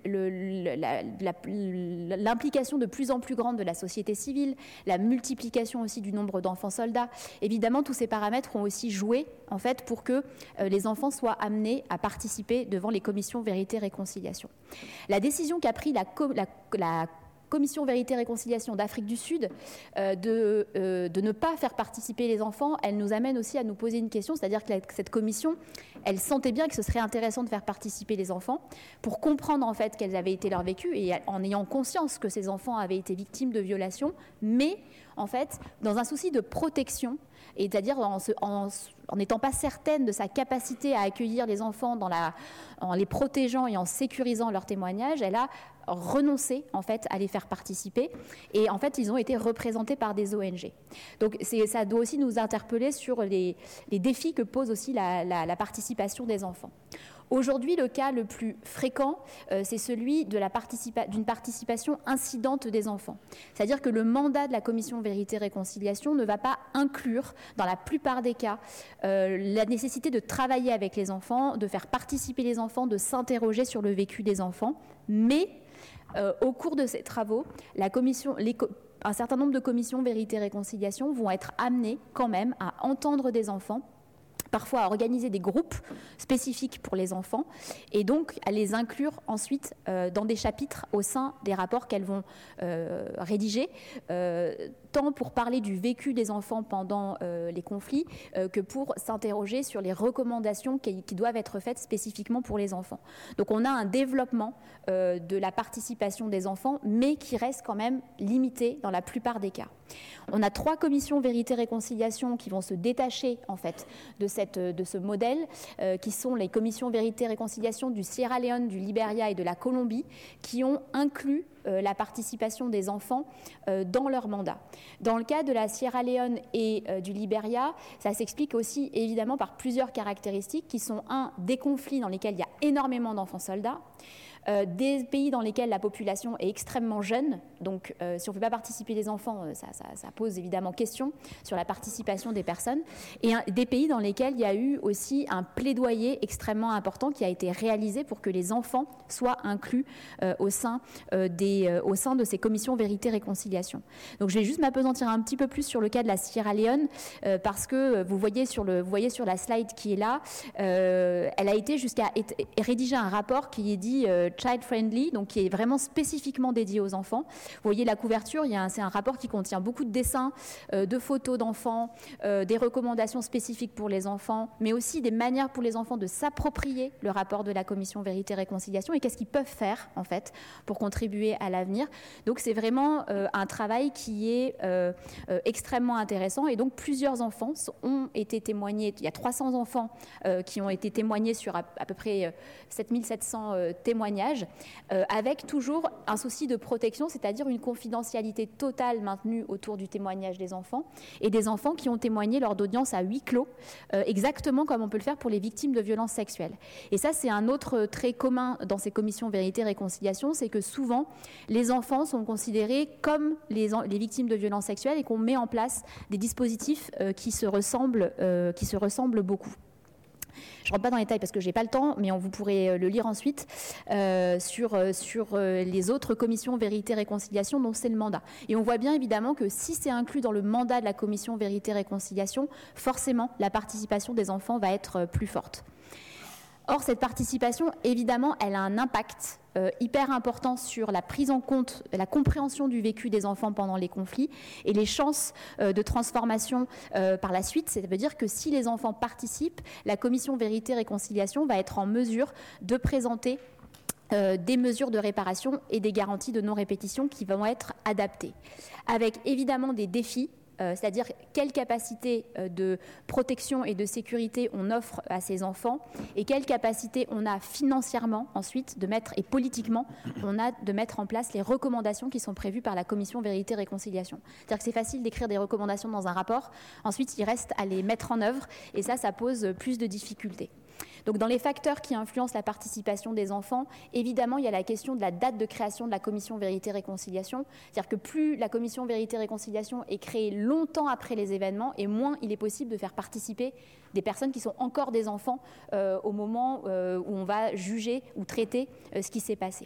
l'implication de plus en plus grande de la société civile, la multiplication aussi du nombre d'enfants soldats. Évidemment, tous ces paramètres ont aussi joué en fait pour que euh, les enfants soient amenés à participer devant les commissions vérité-réconciliation. La décision qu'a prise la, la, la Commission Vérité-Réconciliation d'Afrique du Sud, euh, de, euh, de ne pas faire participer les enfants, elle nous amène aussi à nous poser une question, c'est-à-dire que la, cette commission, elle sentait bien que ce serait intéressant de faire participer les enfants pour comprendre en fait quels avaient été leurs vécus et en ayant conscience que ces enfants avaient été victimes de violations, mais en fait, dans un souci de protection, et c'est-à-dire en, en, en n'étant pas certaine de sa capacité à accueillir les enfants dans la, en les protégeant et en sécurisant leurs témoignages, elle a renoncé en fait à les faire participer et en fait ils ont été représentés par des O N G. Donc ça doit aussi nous interpeller sur les, les défis que pose aussi la, la, la participation des enfants. Aujourd'hui, le cas le plus fréquent, euh, c'est celui de la participa- d'une participation incidente des enfants. C'est-à-dire que le mandat de la Commission Vérité-Réconciliation ne va pas inclure, dans la plupart des cas, euh, la nécessité de travailler avec les enfants, de faire participer les enfants, de s'interroger sur le vécu des enfants. Mais, euh, au cours de ces travaux, la commission... Les co- un certain nombre de commissions Vérité-Réconciliation vont être amenées quand même à entendre des enfants, parfois à organiser des groupes spécifiques pour les enfants et donc à les inclure ensuite euh, dans des chapitres au sein des rapports qu'elles vont euh, rédiger, euh, tant pour parler du vécu des enfants pendant euh, les conflits euh, que pour s'interroger sur les recommandations qui, qui doivent être faites spécifiquement pour les enfants. Donc on a un développement euh, de la participation des enfants, mais qui reste quand même limité dans la plupart des cas. On a trois commissions Vérité-Réconciliation qui vont se détacher en fait de, cette, de ce modèle, euh, qui sont les commissions Vérité-Réconciliation du Sierra Leone, du Libéria et de la Colombie, qui ont inclus euh, la participation des enfants euh, dans leur mandat. Dans le cas de la Sierra Leone et euh, du Libéria, ça s'explique aussi évidemment par plusieurs caractéristiques qui sont, un, des conflits dans lesquels il y a énormément d'enfants soldats, Euh, des pays dans lesquels la population est extrêmement jeune, donc euh, si on ne fait pas participer les enfants, euh, ça, ça, ça pose évidemment question sur la participation des personnes, et un, des pays dans lesquels il y a eu aussi un plaidoyer extrêmement important qui a été réalisé pour que les enfants soient inclus euh, au, sein, euh, des, euh, au sein de ces commissions Vérité-Réconciliation. Donc je vais juste m'apesantir un petit peu plus sur le cas de la Sierra Leone, euh, parce que vous voyez, sur le, vous voyez sur la slide qui est là, euh, elle a été jusqu'à et, et rédiger un rapport qui est dit euh, child-friendly, donc qui est vraiment spécifiquement dédié aux enfants. Vous voyez la couverture, il y a un, c'est un rapport qui contient beaucoup de dessins, euh, de photos d'enfants, euh, des recommandations spécifiques pour les enfants, mais aussi des manières pour les enfants de s'approprier le rapport de la Commission Vérité-Réconciliation et qu'est-ce qu'ils peuvent faire, en fait, pour contribuer à l'avenir. Donc c'est vraiment euh, un travail qui est euh, euh, extrêmement intéressant et donc plusieurs enfants ont été témoignés, il y a trois cents enfants euh, qui ont été témoignés sur à, à peu près euh, sept mille sept cents euh, témoignages, Euh, avec toujours un souci de protection, c'est-à-dire une confidentialité totale maintenue autour du témoignage des enfants et des enfants qui ont témoigné lors d'audiences à huis clos, euh, exactement comme on peut le faire pour les victimes de violences sexuelles. Et ça, c'est un autre trait commun dans ces commissions Vérité-Réconciliation, c'est que souvent, les enfants sont considérés comme les, les victimes de violences sexuelles et qu'on met en place des dispositifs euh, qui se ressemblent, euh, qui se ressemblent beaucoup. Je ne rentre pas dans les détails parce que je n'ai pas le temps, mais on, vous pourrez le lire ensuite euh, sur, sur euh, les autres commissions Vérité-Réconciliation dont c'est le mandat. Et on voit bien évidemment que si c'est inclus dans le mandat de la commission Vérité-Réconciliation, forcément la participation des enfants va être plus forte. Or, cette participation, évidemment, elle a un impact euh, hyper important sur la prise en compte, la compréhension du vécu des enfants pendant les conflits et les chances euh, de transformation euh, par la suite. Ça veut dire que si les enfants participent, la commission Vérité-Réconciliation va être en mesure de présenter Euh, des mesures de réparation et des garanties de non-répétition qui vont être adaptées, avec évidemment des défis euh, c'est-à-dire quelle capacité euh, de protection et de sécurité on offre à ces enfants et quelle capacité on a financièrement ensuite de mettre, et politiquement, on a de mettre en place les recommandations qui sont prévues par la Commission Vérité et Réconciliation. C'est-à-dire que c'est facile d'écrire des recommandations dans un rapport, ensuite il reste à les mettre en œuvre et ça, ça pose plus de difficultés. Donc dans les facteurs qui influencent la participation des enfants, évidemment, il y a la question de la date de création de la Commission Vérité-Réconciliation. C'est-à-dire que plus la Commission Vérité-Réconciliation est créée longtemps après les événements, et moins il est possible de faire participer des personnes qui sont encore des enfants euh, au moment euh, où on va juger ou traiter euh, ce qui s'est passé.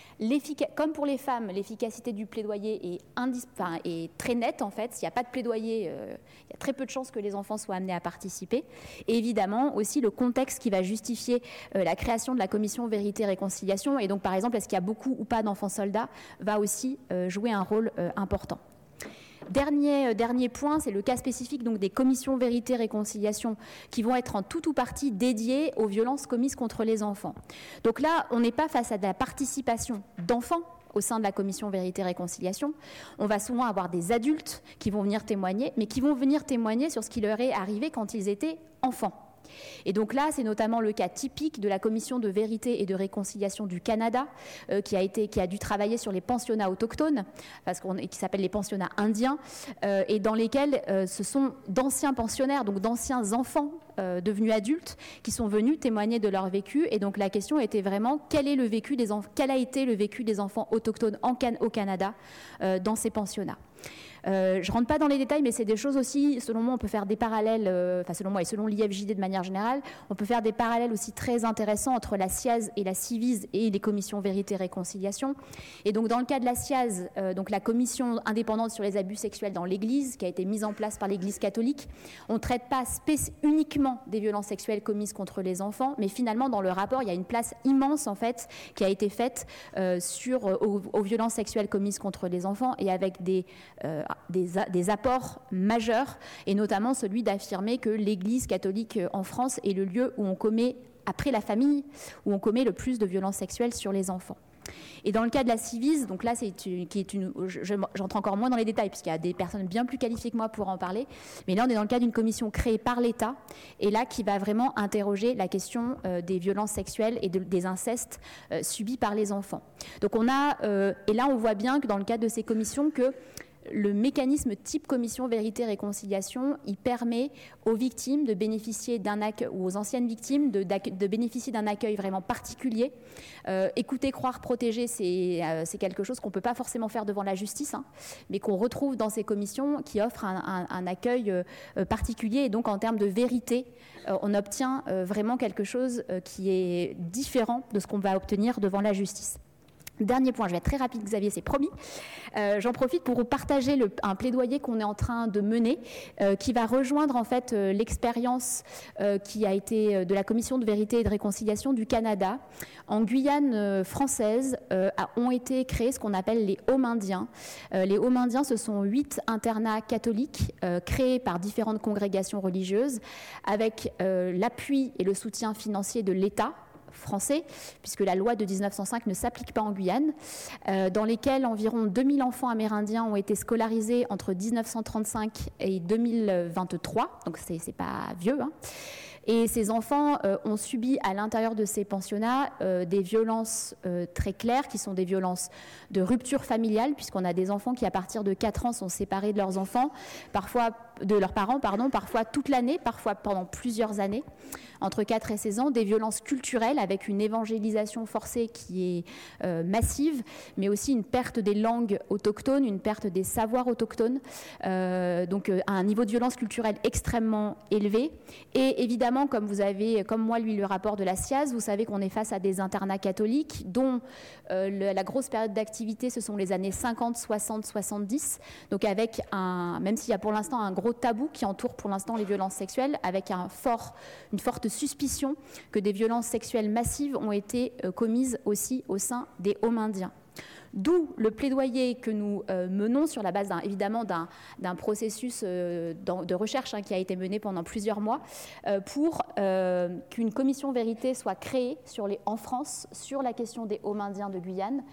Comme pour les femmes, l'efficacité du plaidoyer est, indis... enfin, est très nette en fait. S'il n'y a pas de plaidoyer, euh, il y a très peu de chances que les enfants soient amenés à participer. Et évidemment aussi le contexte qui va justifier euh, la création de la commission Vérité-Réconciliation. Et donc par exemple, est-ce qu'il y a beaucoup ou pas d'enfants soldats, va aussi euh, jouer un rôle euh, important. Dernier, euh, dernier point, c'est le cas spécifique donc, des commissions Vérité-Réconciliation qui vont être en tout ou partie dédiées aux violences commises contre les enfants. Donc là, on n'est pas face à de la participation d'enfants au sein de la commission Vérité-Réconciliation. On va souvent avoir des adultes qui vont venir témoigner, mais qui vont venir témoigner sur ce qui leur est arrivé quand ils étaient enfants. Et donc là, c'est notamment le cas typique de la Commission de vérité et de réconciliation du Canada, euh, qui, a été, qui a dû travailler sur les pensionnats autochtones, parce qu'on, qui s'appellent les pensionnats indiens, euh, et dans lesquels euh, ce sont d'anciens pensionnaires, donc d'anciens enfants euh, devenus adultes, qui sont venus témoigner de leur vécu. Et donc la question était vraiment quel, est le vécu des enf- quel a été le vécu des enfants autochtones en Can- au Canada euh, dans ces pensionnats. Euh, je ne rentre pas dans les détails, mais c'est des choses aussi, selon moi, on peut faire des parallèles, euh, enfin selon moi et selon l'I F J D de manière générale, on peut faire des parallèles aussi très intéressants entre la C I A Z et la Civise et les commissions Vérité-Réconciliation. Et donc dans le cas de la C I A Z, euh, donc la commission indépendante sur les abus sexuels dans l'Église, qui a été mise en place par l'Église catholique, on ne traite pas spéc- uniquement des violences sexuelles commises contre les enfants, mais finalement dans le rapport, il y a une place immense en fait qui a été faite euh, sur, euh, aux, aux violences sexuelles commises contre les enfants et avec des... Euh, Des, des apports majeurs, et notamment celui d'affirmer que l'Église catholique en France est le lieu où on commet, après la famille, où on commet le plus de violences sexuelles sur les enfants. Et dans le cas de la Civise, donc là, c'est une, qui est une, je, j'entre encore moins dans les détails, puisqu'il y a des personnes bien plus qualifiées que moi pour en parler, mais là, on est dans le cas d'une commission créée par l'État, et là, qui va vraiment interroger la question euh, des violences sexuelles et de, des incestes euh, subis par les enfants. Donc on a, euh, et là, on voit bien que dans le cadre de ces commissions, que le mécanisme type commission Vérité-Réconciliation, il permet aux victimes de bénéficier d'un accueil, ou aux anciennes victimes de, de bénéficier d'un accueil vraiment particulier. Euh, écouter, croire, protéger, c'est, euh, c'est quelque chose qu'on ne peut pas forcément faire devant la justice, hein, mais qu'on retrouve dans ces commissions qui offrent un, un, un accueil euh, particulier. Et donc en termes de vérité, euh, on obtient euh, vraiment quelque chose euh, qui est différent de ce qu'on va obtenir devant la justice. Dernier point, je vais être très rapide, Xavier, c'est promis. Euh, j'en profite pour vous partager le, un plaidoyer qu'on est en train de mener, euh, qui va rejoindre en fait euh, l'expérience euh, qui a été euh, de la Commission de vérité et de réconciliation du Canada. En Guyane euh, française euh, ont été créés ce qu'on appelle les Hômes indiens. Euh, les Hômes indiens, ce sont huit internats catholiques euh, créés par différentes congrégations religieuses, avec euh, l'appui et le soutien financier de l'État français, puisque la loi de dix-neuf cent cinq ne s'applique pas en Guyane, euh, dans lesquels environ deux mille enfants amérindiens ont été scolarisés entre dix-neuf cent trente-cinq et deux mille vingt-trois, donc c'est, c'est pas vieux, hein. Et ces enfants euh, ont subi à l'intérieur de ces pensionnats euh, des violences euh, très claires, qui sont des violences de rupture familiale, puisqu'on a des enfants qui, à partir de quatre ans, sont séparés de leurs enfants, parfois de leurs parents, pardon, parfois toute l'année, parfois pendant plusieurs années, entre quatre et seize ans, des violences culturelles avec une évangélisation forcée qui est euh, massive, mais aussi une perte des langues autochtones, une perte des savoirs autochtones, euh, donc euh, à un niveau de violence culturelle extrêmement élevé. Et évidemment, comme vous avez, comme moi, lu le rapport de la C I A Z, vous savez qu'on est face à des internats catholiques dont euh, le, la grosse période d'activité, ce sont les années cinquante, soixante, soixante-dix, donc avec un, même s'il y a pour l'instant un gros tabou qui entoure pour l'instant les violences sexuelles, avec un fort, une forte suspicion que des violences sexuelles massives ont été euh, commises aussi au sein des Hômes indiens. D'où le plaidoyer que nous euh, menons sur la base d'un, évidemment d'un, d'un processus euh, de recherche hein, qui a été mené pendant plusieurs mois euh, pour euh, qu'une commission vérité soit créée sur les, en France sur la question des Hômes indiens de Guyane,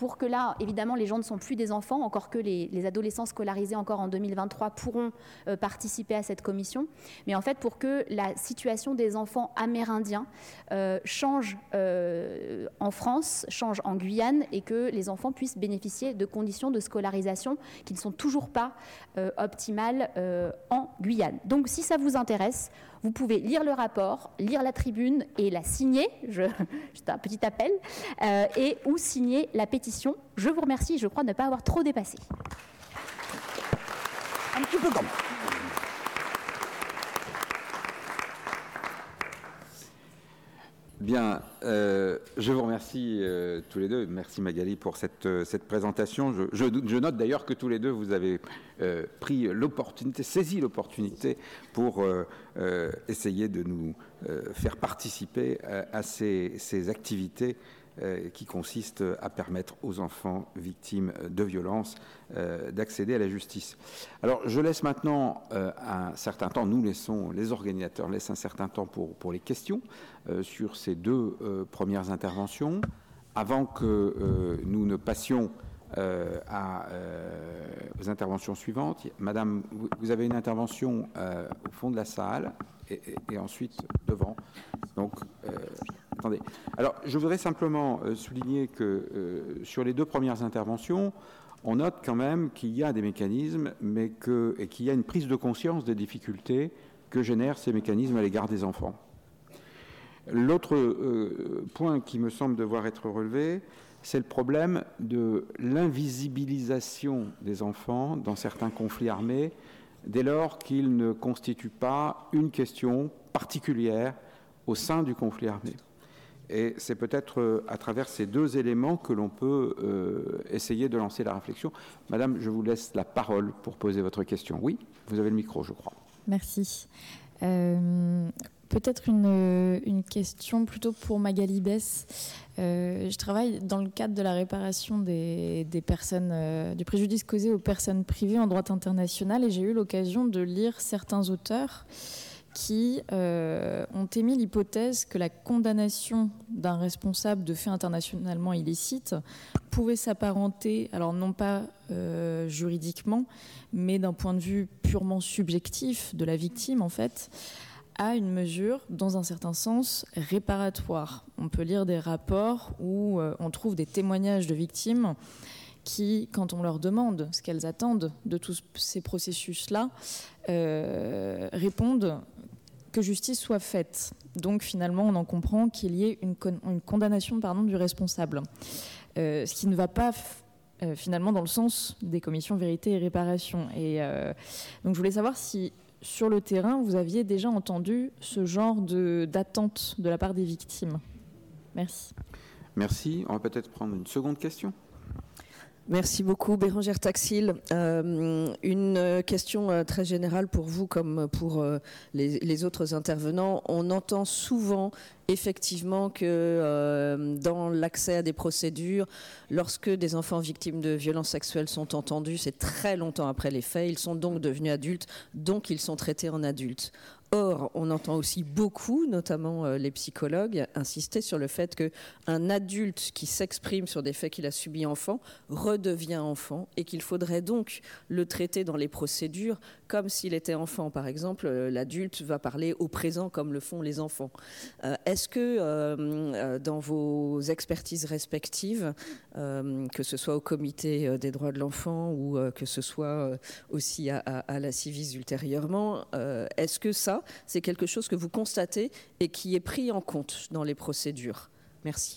pour que là, évidemment, les gens ne sont plus des enfants, encore que les, les adolescents scolarisés encore en deux mille vingt-trois pourront euh, participer à cette commission, mais en fait pour que la situation des enfants amérindiens euh, change euh, en France, change en Guyane, et que les enfants puissent bénéficier de conditions de scolarisation qui ne sont toujours pas euh, optimales euh, en Guyane. Donc si ça vous intéresse, vous pouvez lire le rapport, lire la tribune et la signer, je, c'est un petit appel, euh, et ou signer la pétition. Je vous remercie, je crois ne pas avoir trop dépassé. Un petit peu quand même. Bien, euh, je vous remercie euh, tous les deux. Merci Magali pour cette, euh, cette présentation. Je, je, je note d'ailleurs que tous les deux, vous avez euh, pris l'opportunité, saisi l'opportunité pour euh, euh, essayer de nous euh, faire participer à, à ces, ces activités euh, qui consistent à permettre aux enfants victimes de violences euh, d'accéder à la justice. Alors, je laisse maintenant euh, un certain temps, nous laissons, les organisateurs laissent un certain temps pour, pour les questions. Euh, sur ces deux euh, premières interventions, avant que euh, nous ne passions euh, à, euh, aux interventions suivantes. Madame, vous, vous avez une intervention euh, au fond de la salle et, et, et ensuite devant. Donc, euh, attendez. Alors, je voudrais simplement euh, souligner que euh, sur les deux premières interventions, on note quand même qu'il y a des mécanismes, mais que, et qu'il y a une prise de conscience des difficultés que génèrent ces mécanismes à l'égard des enfants. L'autre euh, point qui me semble devoir être relevé, c'est le problème de l'invisibilisation des enfants dans certains conflits armés, dès lors qu'ils ne constituent pas une question particulière au sein du conflit armé. Et c'est peut-être à travers ces deux éléments que l'on peut euh, essayer de lancer la réflexion. Madame, je vous laisse la parole pour poser votre question. Oui, vous avez le micro, je crois. Merci. Euh... Peut-être une, une question plutôt pour Magali Besse. Euh, je travaille dans le cadre de la réparation des, des personnes, euh, du préjudice causé aux personnes privées en droit international, et j'ai eu l'occasion de lire certains auteurs qui euh, ont émis l'hypothèse que la condamnation d'un responsable de faits internationalement illicites pouvait s'apparenter, alors non pas euh, juridiquement, mais d'un point de vue purement subjectif de la victime en fait, à une mesure, dans un certain sens, réparatoire. On peut lire des rapports où euh, on trouve des témoignages de victimes qui, quand on leur demande ce qu'elles attendent de tous ces processus-là, euh, répondent que justice soit faite. Donc finalement, on en comprend qu'il y ait une, con- une condamnation pardon, du responsable. Euh, ce qui ne va pas... Euh, finalement dans le sens des commissions vérité et réparation. Et euh, donc je voulais savoir si sur le terrain, vous aviez déjà entendu ce genre de, d'attente de la part des victimes. Merci. Merci. On va peut-être prendre une seconde question. Merci beaucoup, Bérangère Taxil. Euh, une question euh, très générale pour vous comme pour euh, les, les autres intervenants. On entend souvent effectivement que euh, dans l'accès à des procédures, lorsque des enfants victimes de violences sexuelles sont entendus, c'est très longtemps après les faits, ils sont donc devenus adultes, donc ils sont traités en adultes. Or, on entend aussi beaucoup, notamment euh, les psychologues, insister sur le fait qu'un adulte qui s'exprime sur des faits qu'il a subis enfant redevient enfant et qu'il faudrait donc le traiter dans les procédures comme s'il était enfant. Par exemple, euh, l'adulte va parler au présent comme le font les enfants. Euh, est-ce que euh, dans vos expertises respectives, euh, que ce soit au comité des droits de l'enfant ou euh, que ce soit euh, aussi à, à, à la Civis ultérieurement, euh, est-ce que ça, c'est quelque chose que vous constatez et qui est pris en compte dans les procédures? Merci.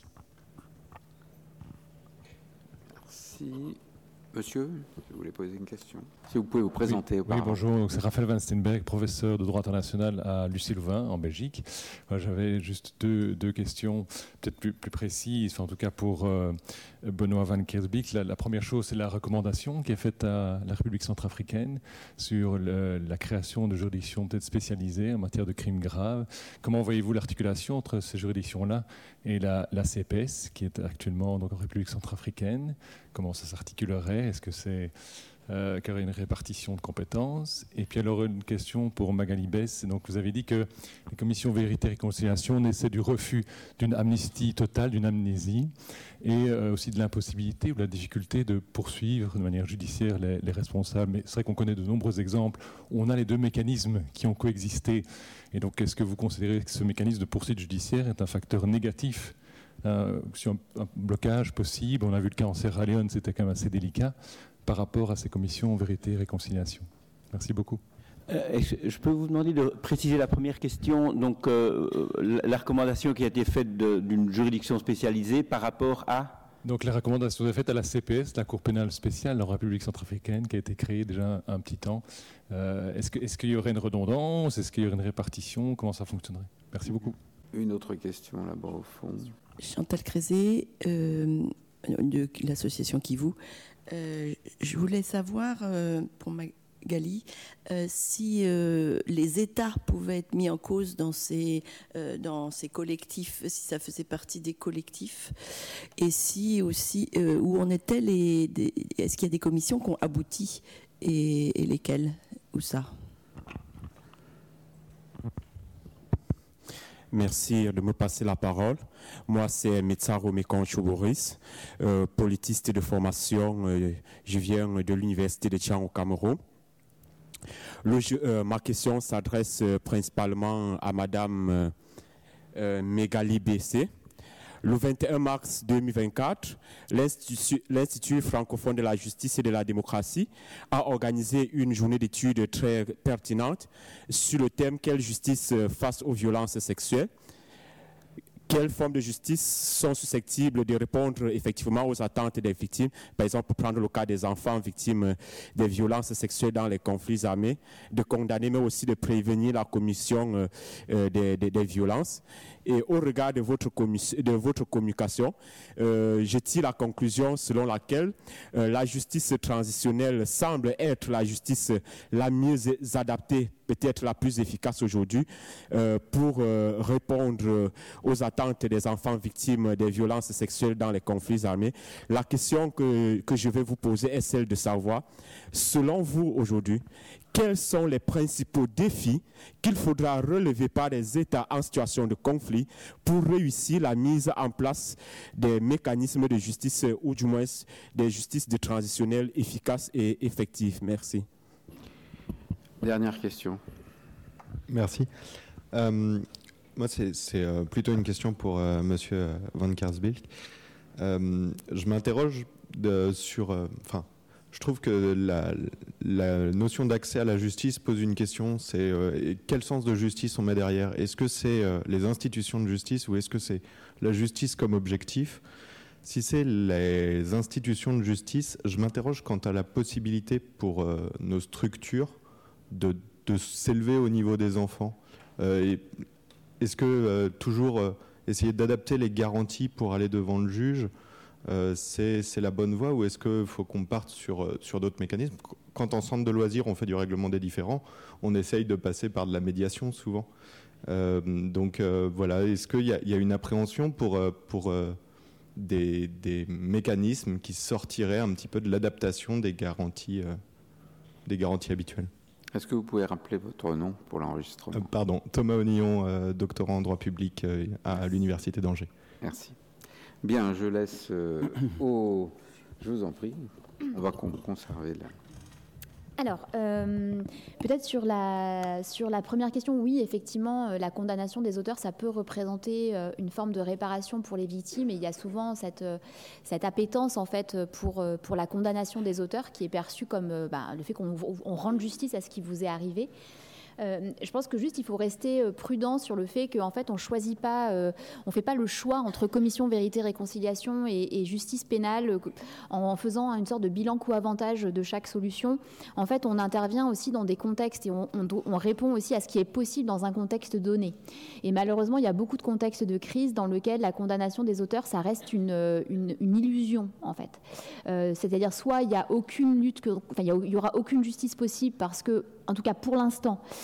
Merci. Monsieur, je voulais poser une question. Si vous pouvez vous présenter. Oui, oui, bonjour, c'est Raphaël Van Steenberg, professeur de droit international à Lucie Louvain, en Belgique. Moi, j'avais juste deux, deux questions, peut-être plus, plus précises, enfin, en tout cas pour euh, Benoît Van Kersbeek. La, la première chose, c'est la recommandation qui est faite à la République centrafricaine sur le, la création de juridictions peut-être spécialisées en matière de crimes graves. Comment voyez-vous l'articulation entre ces juridictions-là et la, la C P S, qui est actuellement donc, en République centrafricaine? Comment ça s'articulerait? judiciaire? Est-ce que c'est euh, qu'il y aurait une répartition de compétences? Et puis alors une question pour Magali Besse. Donc vous avez dit que la commission Vérité et Réconciliation naissait du refus d'une amnistie totale, d'une amnésie, et euh, aussi de l'impossibilité ou de la difficulté de poursuivre de manière judiciaire les, les responsables. Mais c'est vrai qu'on connaît de nombreux exemples où on a les deux mécanismes qui ont coexisté. Et donc est-ce que vous considérez que ce mécanisme de poursuite judiciaire est un facteur négatif euh, sur un, un blocage possible? On a vu le cas en Sierra Leone, c'était quand même assez délicat par rapport à ces commissions Vérité et Réconciliation. Merci beaucoup. Euh, je peux vous demander de préciser la première question, donc euh, la recommandation qui a été faite d'une juridiction spécialisée par rapport à... Donc la recommandation est faite à la C P S, la Cour pénale spéciale en République centrafricaine, qui a été créée déjà un, un petit temps. Euh, est-ce que, est-ce qu'il y aurait une redondance? Est-ce qu'il y aurait une répartition? Comment ça fonctionnerait? Merci beaucoup. Une autre question là-bas au fond. Chantal Crézé, euh, de l'association Kivu. Euh, je voulais savoir, euh, pour Magali, euh, si euh, les États pouvaient être mis en cause dans ces, euh, dans ces collectifs, si ça faisait partie des collectifs, et si aussi, euh, où en étaient les... Des, est-ce qu'il y a des commissions qui ont abouti, et, et lesquelles? Où ça? Merci de me passer la parole. Moi, c'est Metsaro Mekoncho Boris, euh, politiste de formation. Euh, je viens de l'université de Tchang au Cameroun. Le, euh, ma question s'adresse euh, principalement à Madame euh, euh, Magali Besse. Le vingt et un mars deux mille vingt-quatre, l'Institut francophone de la justice et de la démocratie a organisé une journée d'études très pertinente sur le thème « Quelle justice face aux violences sexuelles ?» Quelles formes de justice sont susceptibles de répondre effectivement aux attentes des victimes? Par exemple, pour prendre le cas des enfants victimes des violences sexuelles dans les conflits armés, de condamner mais aussi de prévenir la commission euh, des, des, des violences. Et au regard de votre, de votre communication, euh, je tire la conclusion selon laquelle euh, la justice transitionnelle semble être la justice la mieux adaptée, peut-être la plus efficace aujourd'hui, euh, pour euh, répondre aux attentes des enfants victimes des violences sexuelles dans les conflits armés. La question que, que je vais vous poser est celle de savoir, selon vous aujourd'hui, quels sont les principaux défis qu'il faudra relever par les États en situation de conflit pour réussir la mise en place des mécanismes de justice ou du moins des justices de transitionnelles efficaces et effectives? Merci. Dernière question. Merci. Euh, moi, c'est euh, plutôt une question pour euh, Monsieur Van Kersbilk. Euh, je m'interroge sur... Enfin, euh, je trouve que la, la notion d'accès à la justice pose une question, c'est euh, quel sens de justice on met derrière? Est-ce que c'est euh, les institutions de justice ou est-ce que c'est la justice comme objectif? Si c'est les institutions de justice, je m'interroge quant à la possibilité pour euh, nos structures de, de s'élever au niveau des enfants. Euh, est-ce que euh, toujours euh, essayer d'adapter les garanties pour aller devant le juge, Euh, c'est la bonne voie, ou est-ce qu'il faut qu'on parte sur, sur d'autres mécanismes? Quand en centre de loisirs on fait du règlement des différends, on essaye de passer par de la médiation souvent. Euh, donc euh, voilà, est-ce qu'il y, y a une appréhension pour, pour euh, des, des mécanismes qui sortiraient un petit peu de l'adaptation des garanties, euh, des garanties habituelles? Est-ce que vous pouvez rappeler votre nom pour l'enregistrement? euh, Pardon, Thomas Onillon, euh, doctorant en droit public euh, à l'Université d'Angers. Merci. Bien, je laisse euh, au... Je vous en prie, on va conserver là. Alors, euh, peut-être sur la, sur la première question, oui, effectivement, euh, la condamnation des auteurs, ça peut représenter euh, une forme de réparation pour les victimes, et il y a souvent cette, euh, cette appétence, en fait, pour, euh, pour la condamnation des auteurs, qui est perçue comme euh, bah, le fait qu'on on rende justice à ce qui vous est arrivé. Euh, je pense que juste il faut rester prudent sur le fait qu'en fait on choisit pas, euh, on fait pas le choix entre commission vérité réconciliation et, et justice pénale euh, en faisant une sorte de bilan coût-avantage de chaque solution. En fait, on intervient aussi dans des contextes et on, on, on répond aussi à ce qui est possible dans un contexte donné. Et malheureusement, il y a beaucoup de contextes de crise dans lesquels la condamnation des auteurs, ça reste une, une, une illusion en fait. Euh, c'est-à-dire soit il y a aucune lutte, que, enfin il y, a, il y aura aucune justice possible parce que, en tout cas pour l'instant,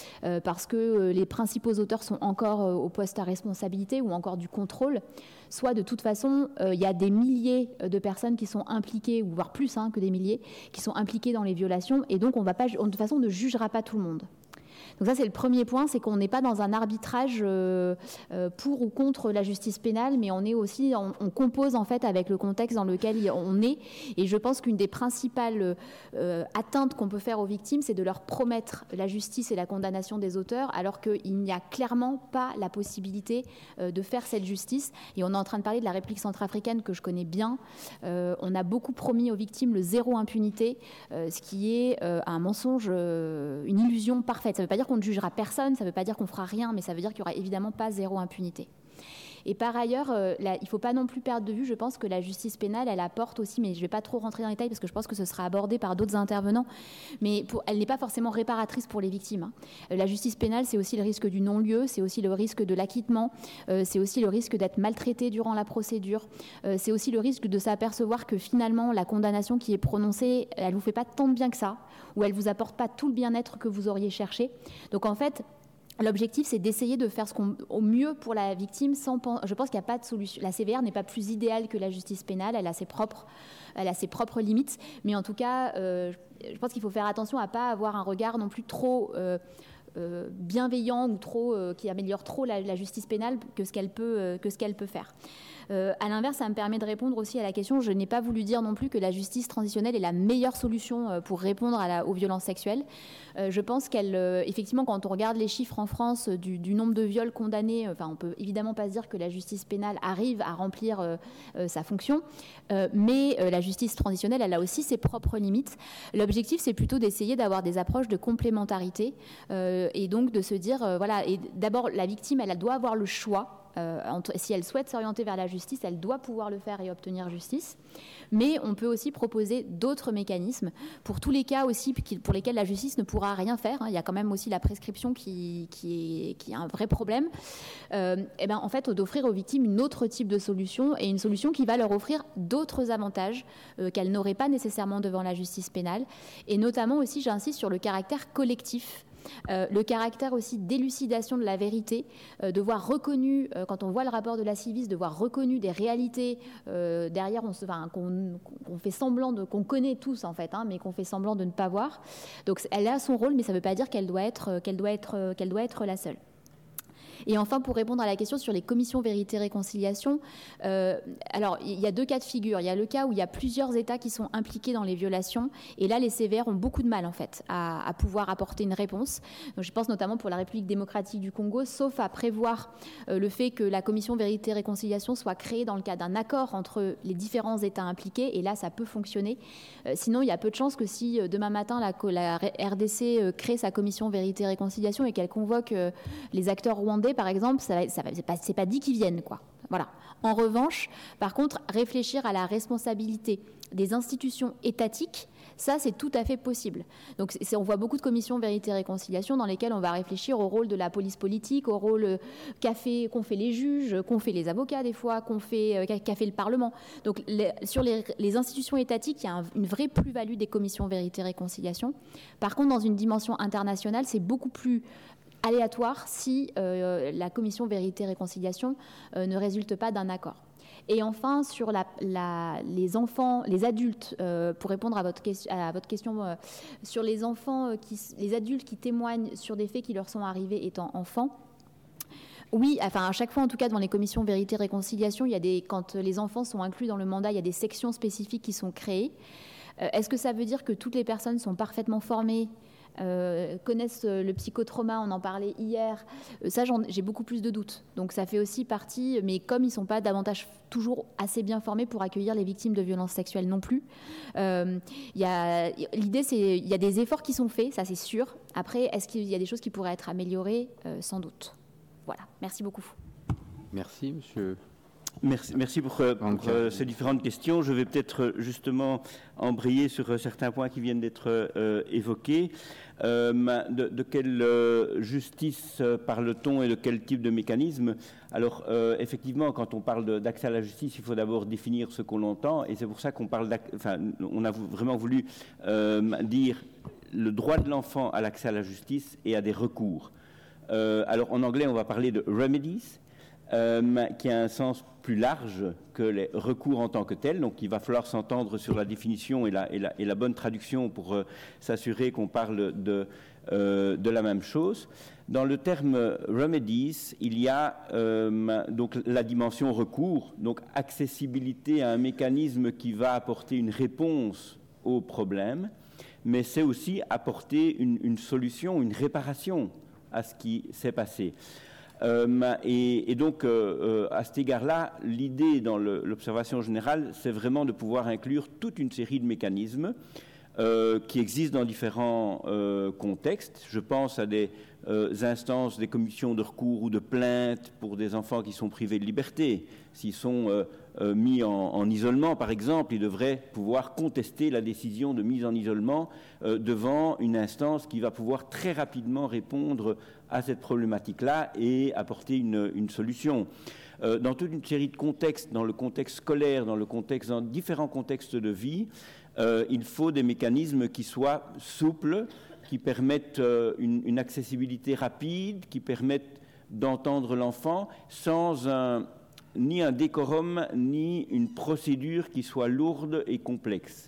euh, parce que euh, les principaux auteurs sont encore euh, au poste à responsabilité ou encore du contrôle, soit de toute façon, euh, il y a des milliers de personnes qui sont impliquées, ou voire plus hein, que des milliers, qui sont impliquées dans les violations, et donc on va pas, de toute façon, on ne jugera pas tout le monde. Donc ça, c'est le premier point, c'est qu'on n'est pas dans un arbitrage euh, euh, pour ou contre la justice pénale, mais on est aussi, on, on compose en fait avec le contexte dans lequel on est. Et je pense qu'une des principales euh, atteintes qu'on peut faire aux victimes, c'est de leur promettre la justice et la condamnation des auteurs, alors qu'il n'y a clairement pas la possibilité euh, de faire cette justice. Et on est en train de parler de la République centrafricaine que je connais bien. Euh, on a beaucoup promis aux victimes le zéro impunité, euh, ce qui est euh, un mensonge, euh, une illusion parfaite. Ça veut pas dire qu'on ne jugera personne, ça ne veut pas dire qu'on fera rien, mais ça veut dire qu'il n'y aura évidemment pas zéro impunité. Et par ailleurs, euh, là, il ne faut pas non plus perdre de vue, je pense que la justice pénale, elle apporte aussi, mais je ne vais pas trop rentrer dans les détails parce que je pense que ce sera abordé par d'autres intervenants, mais pour, elle n'est pas forcément réparatrice pour les victimes. Hein. La justice pénale, c'est aussi le risque du non-lieu, c'est aussi le risque de l'acquittement, euh, c'est aussi le risque d'être maltraité durant la procédure, euh, c'est aussi le risque de s'apercevoir que finalement, la condamnation qui est prononcée, elle ne vous fait pas tant de bien que ça, ou elle ne vous apporte pas tout le bien-être que vous auriez cherché. Donc en fait, l'objectif, c'est d'essayer de faire ce qu'on, au mieux pour la victime. Sans, je pense qu'il n'y a pas de solution. La C V R n'est pas plus idéale que la justice pénale. Elle a ses propres, elle a ses propres limites. Mais en tout cas, euh, je pense qu'il faut faire attention à ne pas avoir un regard non plus trop euh, euh, bienveillant ou trop, euh, qui améliore trop la, la justice pénale que ce qu'elle peut, euh, que ce qu'elle peut faire. Euh, à l'inverse, ça me permet de répondre aussi à la question. Je n'ai pas voulu dire non plus que la justice transitionnelle est la meilleure solution euh, pour répondre à la, aux violences sexuelles. Euh, je pense qu'elle, euh, effectivement, quand on regarde les chiffres en France euh, du, du nombre de viols condamnés, enfin, on peut évidemment pas se dire que la justice pénale arrive à remplir euh, euh, sa fonction, euh, mais euh, la justice transitionnelle, elle a aussi ses propres limites. L'objectif, c'est plutôt d'essayer d'avoir des approches de complémentarité euh, et donc de se dire, euh, voilà, et d'abord, la victime, elle doit avoir le choix. Euh, si elle souhaite s'orienter vers la justice, elle doit pouvoir le faire et obtenir justice. Mais on peut aussi proposer d'autres mécanismes pour tous les cas aussi pour lesquels la justice ne pourra rien faire. Il y a quand même aussi la prescription qui, qui, est, qui est un vrai problème. Euh, et ben, en fait, d'offrir aux victimes une autre type de solution et une solution qui va leur offrir d'autres avantages euh, qu'elles n'auraient pas nécessairement devant la justice pénale. Et notamment aussi, j'insiste sur le caractère collectif. Euh, le caractère aussi d'élucidation de la vérité, euh, de voir reconnu, euh, quand on voit le rapport de la Civis, de voir reconnu des réalités euh, derrière, on se, enfin, qu'on, qu'on fait semblant de, qu'on connaît tous en fait, hein, mais qu'on fait semblant de ne pas voir. Donc elle a son rôle, mais ça ne veut pas dire qu'elle doit être, qu'elle doit être, qu'elle doit être la seule. Et enfin, pour répondre à la question sur les commissions vérité-réconciliation, euh, alors il y a deux cas de figure. Il y a le cas où il y a plusieurs États qui sont impliqués dans les violations, et là les C V R ont beaucoup de mal en fait à, à pouvoir apporter une réponse. Donc, je pense notamment pour la République démocratique du Congo, sauf à prévoir euh, le fait que la commission vérité-réconciliation soit créée dans le cadre d'un accord entre les différents États impliqués, et là ça peut fonctionner. Euh, sinon, il y a peu de chances que si euh, demain matin la, la R D C euh, crée sa commission vérité-réconciliation et qu'elle convoque euh, les acteurs rwandais, par exemple, ça, ça, c'est pas, c'est pas dit qu'ils viennent, quoi. Voilà. En revanche, par contre, réfléchir à la responsabilité des institutions étatiques, ça, c'est tout à fait possible. Donc, c'est, on voit beaucoup de commissions vérité-réconciliation dans lesquelles on va réfléchir au rôle de la police politique, au rôle qu'a fait, qu'ont fait les juges, qu'ont fait les avocats des fois, qu'ont fait, qu'a fait le Parlement. Donc, les, sur les, les institutions étatiques, il y a un, une vraie plus-value des commissions vérité-réconciliation. Par contre, dans une dimension internationale, c'est beaucoup plus aléatoire si euh, la commission vérité-réconciliation euh, ne résulte pas d'un accord. Et enfin, sur la, la, les enfants, les adultes, euh, pour répondre à votre, question, à votre question, euh, sur les enfants, euh, qui, les adultes qui témoignent sur des faits qui leur sont arrivés étant enfants, oui, enfin à chaque fois, en tout cas, dans les commissions vérité-réconciliation, il y a des, quand les enfants sont inclus dans le mandat, il y a des sections spécifiques qui sont créées. Euh, est-ce que ça veut dire que toutes les personnes sont parfaitement formées ? Euh, connaissent le psychotrauma, on en parlait hier, euh, ça j'en, j'ai beaucoup plus de doutes, donc ça fait aussi partie, mais comme ils ne sont pas davantage toujours assez bien formés pour accueillir les victimes de violences sexuelles non plus, euh, y a, l'idée c'est, il y a des efforts qui sont faits, ça c'est sûr. Après, est-ce qu'il y a des choses qui pourraient être améliorées? euh, Sans doute. Voilà, merci beaucoup. Merci monsieur. Merci, merci pour, pour euh, ces différentes questions. Je vais peut-être justement embrayer sur euh, certains points qui viennent d'être euh, évoqués. Euh, de, de quelle euh, justice euh, parle-t-on et de quel type de mécanisme? Alors, euh, effectivement, quand on parle de, d'accès à la justice, il faut d'abord définir ce qu'on entend, et c'est pour ça qu'on parle. Enfin, on a vraiment voulu euh, dire le droit de l'enfant à l'accès à la justice et à des recours. Euh, alors en anglais, on va parler de remedies, euh, qui a un sens plus large que les recours en tant que tels. Donc il va falloir s'entendre sur la définition et la, et la, et la bonne traduction pour euh, s'assurer qu'on parle de, euh, de la même chose. Dans le terme remedies, il y a euh, donc la dimension recours, donc accessibilité à un mécanisme qui va apporter une réponse au problème, mais c'est aussi apporter une, une solution, une réparation à ce qui s'est passé. Euh, et, et donc, euh, à cet égard-là, l'idée dans le, l'observation générale, c'est vraiment de pouvoir inclure toute une série de mécanismes euh, qui existent dans différents euh, contextes. Je pense à des euh, instances, des commissions de recours ou de plainte pour des enfants qui sont privés de liberté. S'ils sont euh, euh, mis en, en isolement, par exemple, ils devraient pouvoir contester la décision de mise en isolement euh, devant une instance qui va pouvoir très rapidement répondre à cette problématique-là et apporter une, une solution. Euh, dans toute une série de contextes, dans le contexte scolaire, dans le contexte, dans différents contextes de vie, euh, il faut des mécanismes qui soient souples, qui permettent euh, une, une accessibilité rapide, qui permettent d'entendre l'enfant sans un, ni un décorum, ni une procédure qui soit lourde et complexe.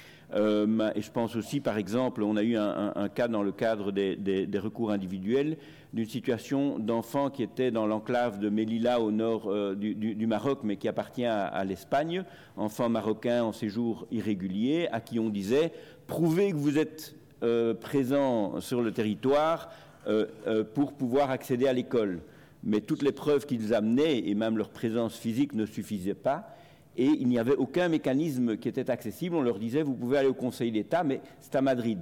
Euh, et je pense aussi, par exemple, on a eu un, un, un cas dans le cadre des, des, des recours individuels d'une situation d'enfant qui était dans l'enclave de Melilla au nord euh, du, du, du Maroc, mais qui appartient à, à l'Espagne, enfant marocain en séjour irrégulier, à qui on disait « prouvez que vous êtes euh, présent sur le territoire euh, euh, pour pouvoir accéder à l'école ». Mais toutes les preuves qu'ils amenaient, et même leur présence physique, ne suffisaient pas. Et il n'y avait aucun mécanisme qui était accessible. On leur disait, vous pouvez aller au Conseil d'État, mais c'est à Madrid.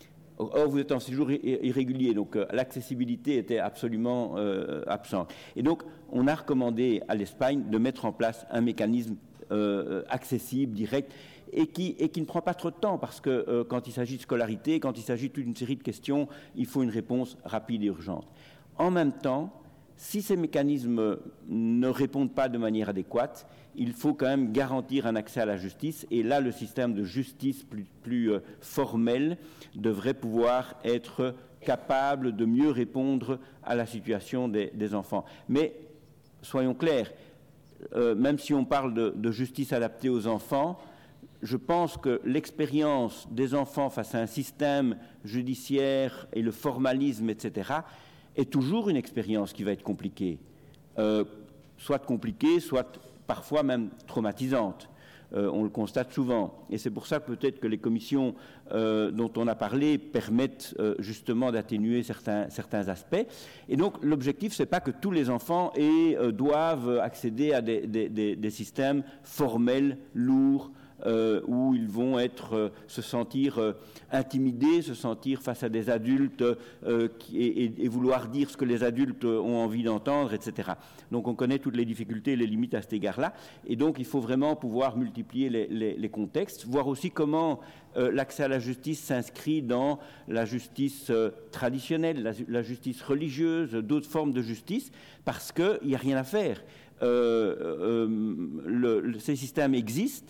Or, vous êtes en séjour irrégulier, donc euh, l'accessibilité était absolument euh, absente. Et donc, on a recommandé à l'Espagne de mettre en place un mécanisme euh, accessible, direct, et qui, et qui ne prend pas trop de temps, parce que euh, quand il s'agit de scolarité, quand il s'agit de toute une série de questions, il faut une réponse rapide et urgente. En même temps, si ces mécanismes ne répondent pas de manière adéquate, il faut quand même garantir un accès à la justice. Et là, le système de justice plus, plus euh, formel devrait pouvoir être capable de mieux répondre à la situation des, des enfants. Mais soyons clairs, euh, même si on parle de, de justice adaptée aux enfants, je pense que l'expérience des enfants face à un système judiciaire et le formalisme, et cetera, est toujours une expérience qui va être compliquée, euh, soit compliquée, soit parfois même traumatisante. Euh, on le constate souvent. Et c'est pour ça que peut-être que les commissions euh, dont on a parlé permettent euh, justement d'atténuer certains, certains aspects. Et donc l'objectif, ce n'est pas que tous les enfants aient, euh, doivent accéder à des, des, des, des systèmes formels, lourds, Euh, où ils vont être, euh, se sentir euh, intimidés, se sentir face à des adultes euh, qui, et, et vouloir dire ce que les adultes ont envie d'entendre, et cetera. Donc on connaît toutes les difficultés et les limites à cet égard-là. Et donc il faut vraiment pouvoir multiplier les, les, les contextes, voir aussi comment euh, l'accès à la justice s'inscrit dans la justice euh, traditionnelle, la, la justice religieuse, d'autres formes de justice, parce qu'il n'y a rien à faire. Euh, euh, le, le, ces systèmes existent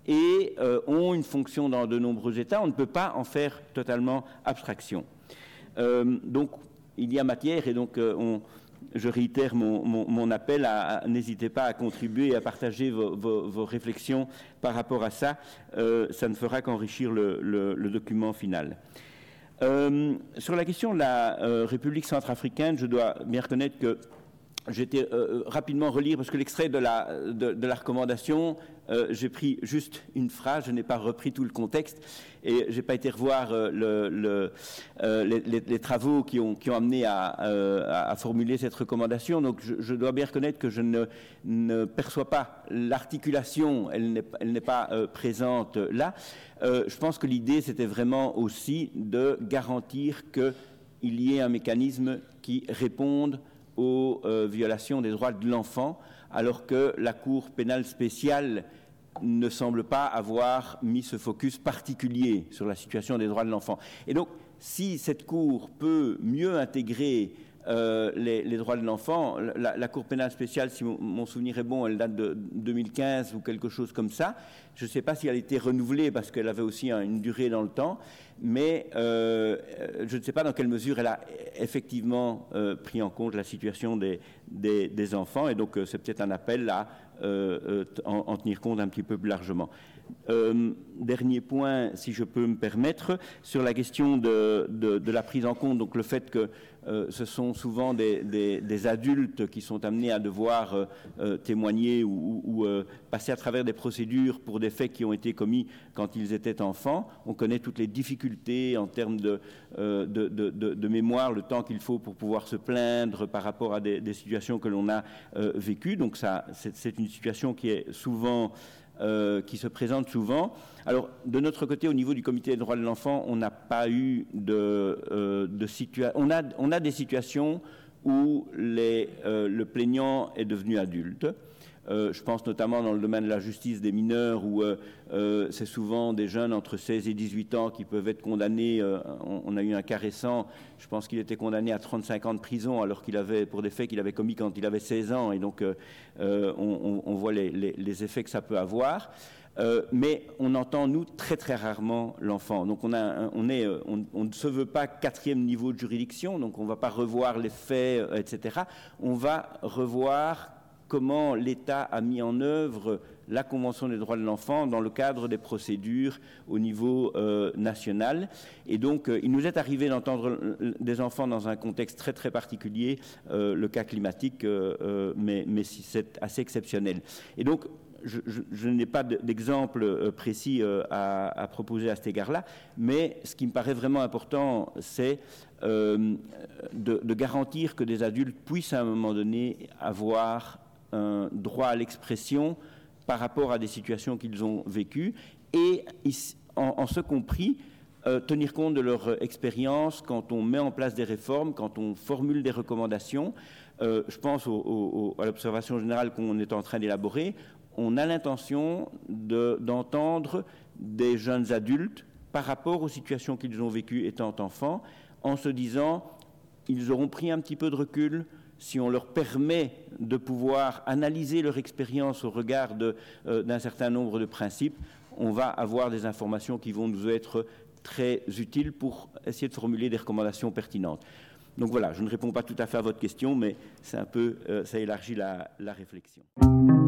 et euh, ont une fonction dans de nombreux États. On ne peut pas en faire totalement abstraction. Euh, donc, il y a matière, et donc euh, on, je réitère mon, mon, mon appel à, à n'hésitez pas à contribuer et à partager vos, vos, vos réflexions par rapport à ça. Euh, ça ne fera qu'enrichir le, le, le document final. Euh, sur la question de la euh, République centrafricaine, je dois bien reconnaître que j'ai été euh, rapidement relire, parce que l'extrait de la, de, de la recommandation, euh, j'ai pris juste une phrase, je n'ai pas repris tout le contexte, et je n'ai pas été revoir euh, le, le, euh, les, les, les travaux qui ont, qui ont amené à, euh, à formuler cette recommandation. Donc je, je dois bien reconnaître que je ne, ne perçois pas l'articulation, elle n'est, elle n'est pas euh, présente là. Euh, je pense que l'idée, c'était vraiment aussi de garantir qu'il y ait un mécanisme qui réponde aux euh, violations des droits de l'enfant, alors que la Cour pénale spéciale ne semble pas avoir mis ce focus particulier sur la situation des droits de l'enfant. Et donc, si cette Cour peut mieux intégrer euh, les, les droits de l'enfant. La, la Cour pénale spéciale, si mon, mon souvenir est bon, elle date de deux mille quinze ou quelque chose comme ça. Je ne sais pas si elle a été renouvelée parce qu'elle avait aussi un, une durée dans le temps, mais euh, je ne sais pas dans quelle mesure elle a effectivement euh, pris en compte la situation des, des, des enfants, et donc euh, c'est peut-être un appel à euh, euh, en, en tenir compte un petit peu plus largement. Euh, dernier point, si je peux me permettre, sur la question de, de, de la prise en compte, donc le fait que euh, ce sont souvent des, des, des adultes qui sont amenés à devoir euh, euh, témoigner ou, ou, ou euh, passer à travers des procédures pour des faits qui ont été commis quand ils étaient enfants. On connaît toutes les difficultés en termes de, euh, de, de, de, de mémoire, le temps qu'il faut pour pouvoir se plaindre par rapport à des, des situations que l'on a euh, vécues. Donc ça, c'est, c'est une situation qui est souvent Euh, qui se présente souvent. Alors, de notre côté, au niveau du Comité des droits de l'enfant, on n'a pas eu de, euh, de situation. On a, on a des situations où les, euh, le plaignant est devenu adulte. Euh, je pense notamment dans le domaine de la justice des mineurs où euh, euh, c'est souvent des jeunes entre seize et dix-huit ans qui peuvent être condamnés. Euh, on, on a eu un cas récent, je pense qu'il était condamné à trente-cinq ans de prison alors qu'il avait, pour des faits qu'il avait commis quand il avait seize ans, et donc euh, euh, on, on voit les, les, les effets que ça peut avoir. Euh, mais on entend, nous, très très rarement l'enfant. Donc on, a, on, est, on, on ne se veut pas quatrième niveau de juridiction, donc on ne va pas revoir les faits, et cetera. On va revoir comment l'État a mis en œuvre la Convention des droits de l'enfant dans le cadre des procédures au niveau euh, national. Et donc, euh, il nous est arrivé d'entendre des enfants dans un contexte très très particulier, euh, le cas climatique, euh, euh, mais, mais c'est assez exceptionnel. Et donc, je, je, je n'ai pas d'exemple précis euh, à, à proposer à cet égard-là, mais ce qui me paraît vraiment important, c'est euh, de, de garantir que des adultes puissent à un moment donné avoir un droit à l'expression par rapport à des situations qu'ils ont vécues, et en, en ce compris euh, tenir compte de leur expérience quand on met en place des réformes, quand on formule des recommandations. Euh, je pense au, au, à l'observation générale qu'on est en train d'élaborer. On a l'intention de, d'entendre des jeunes adultes par rapport aux situations qu'ils ont vécues étant enfants, en se disant ils auront pris un petit peu de recul. Si on leur permet de pouvoir analyser leur expérience au regard de, euh, d'un certain nombre de principes, on va avoir des informations qui vont nous être très utiles pour essayer de formuler des recommandations pertinentes. Donc voilà, je ne réponds pas tout à fait à votre question, mais c'est un peu, euh, ça élargit la, la réflexion.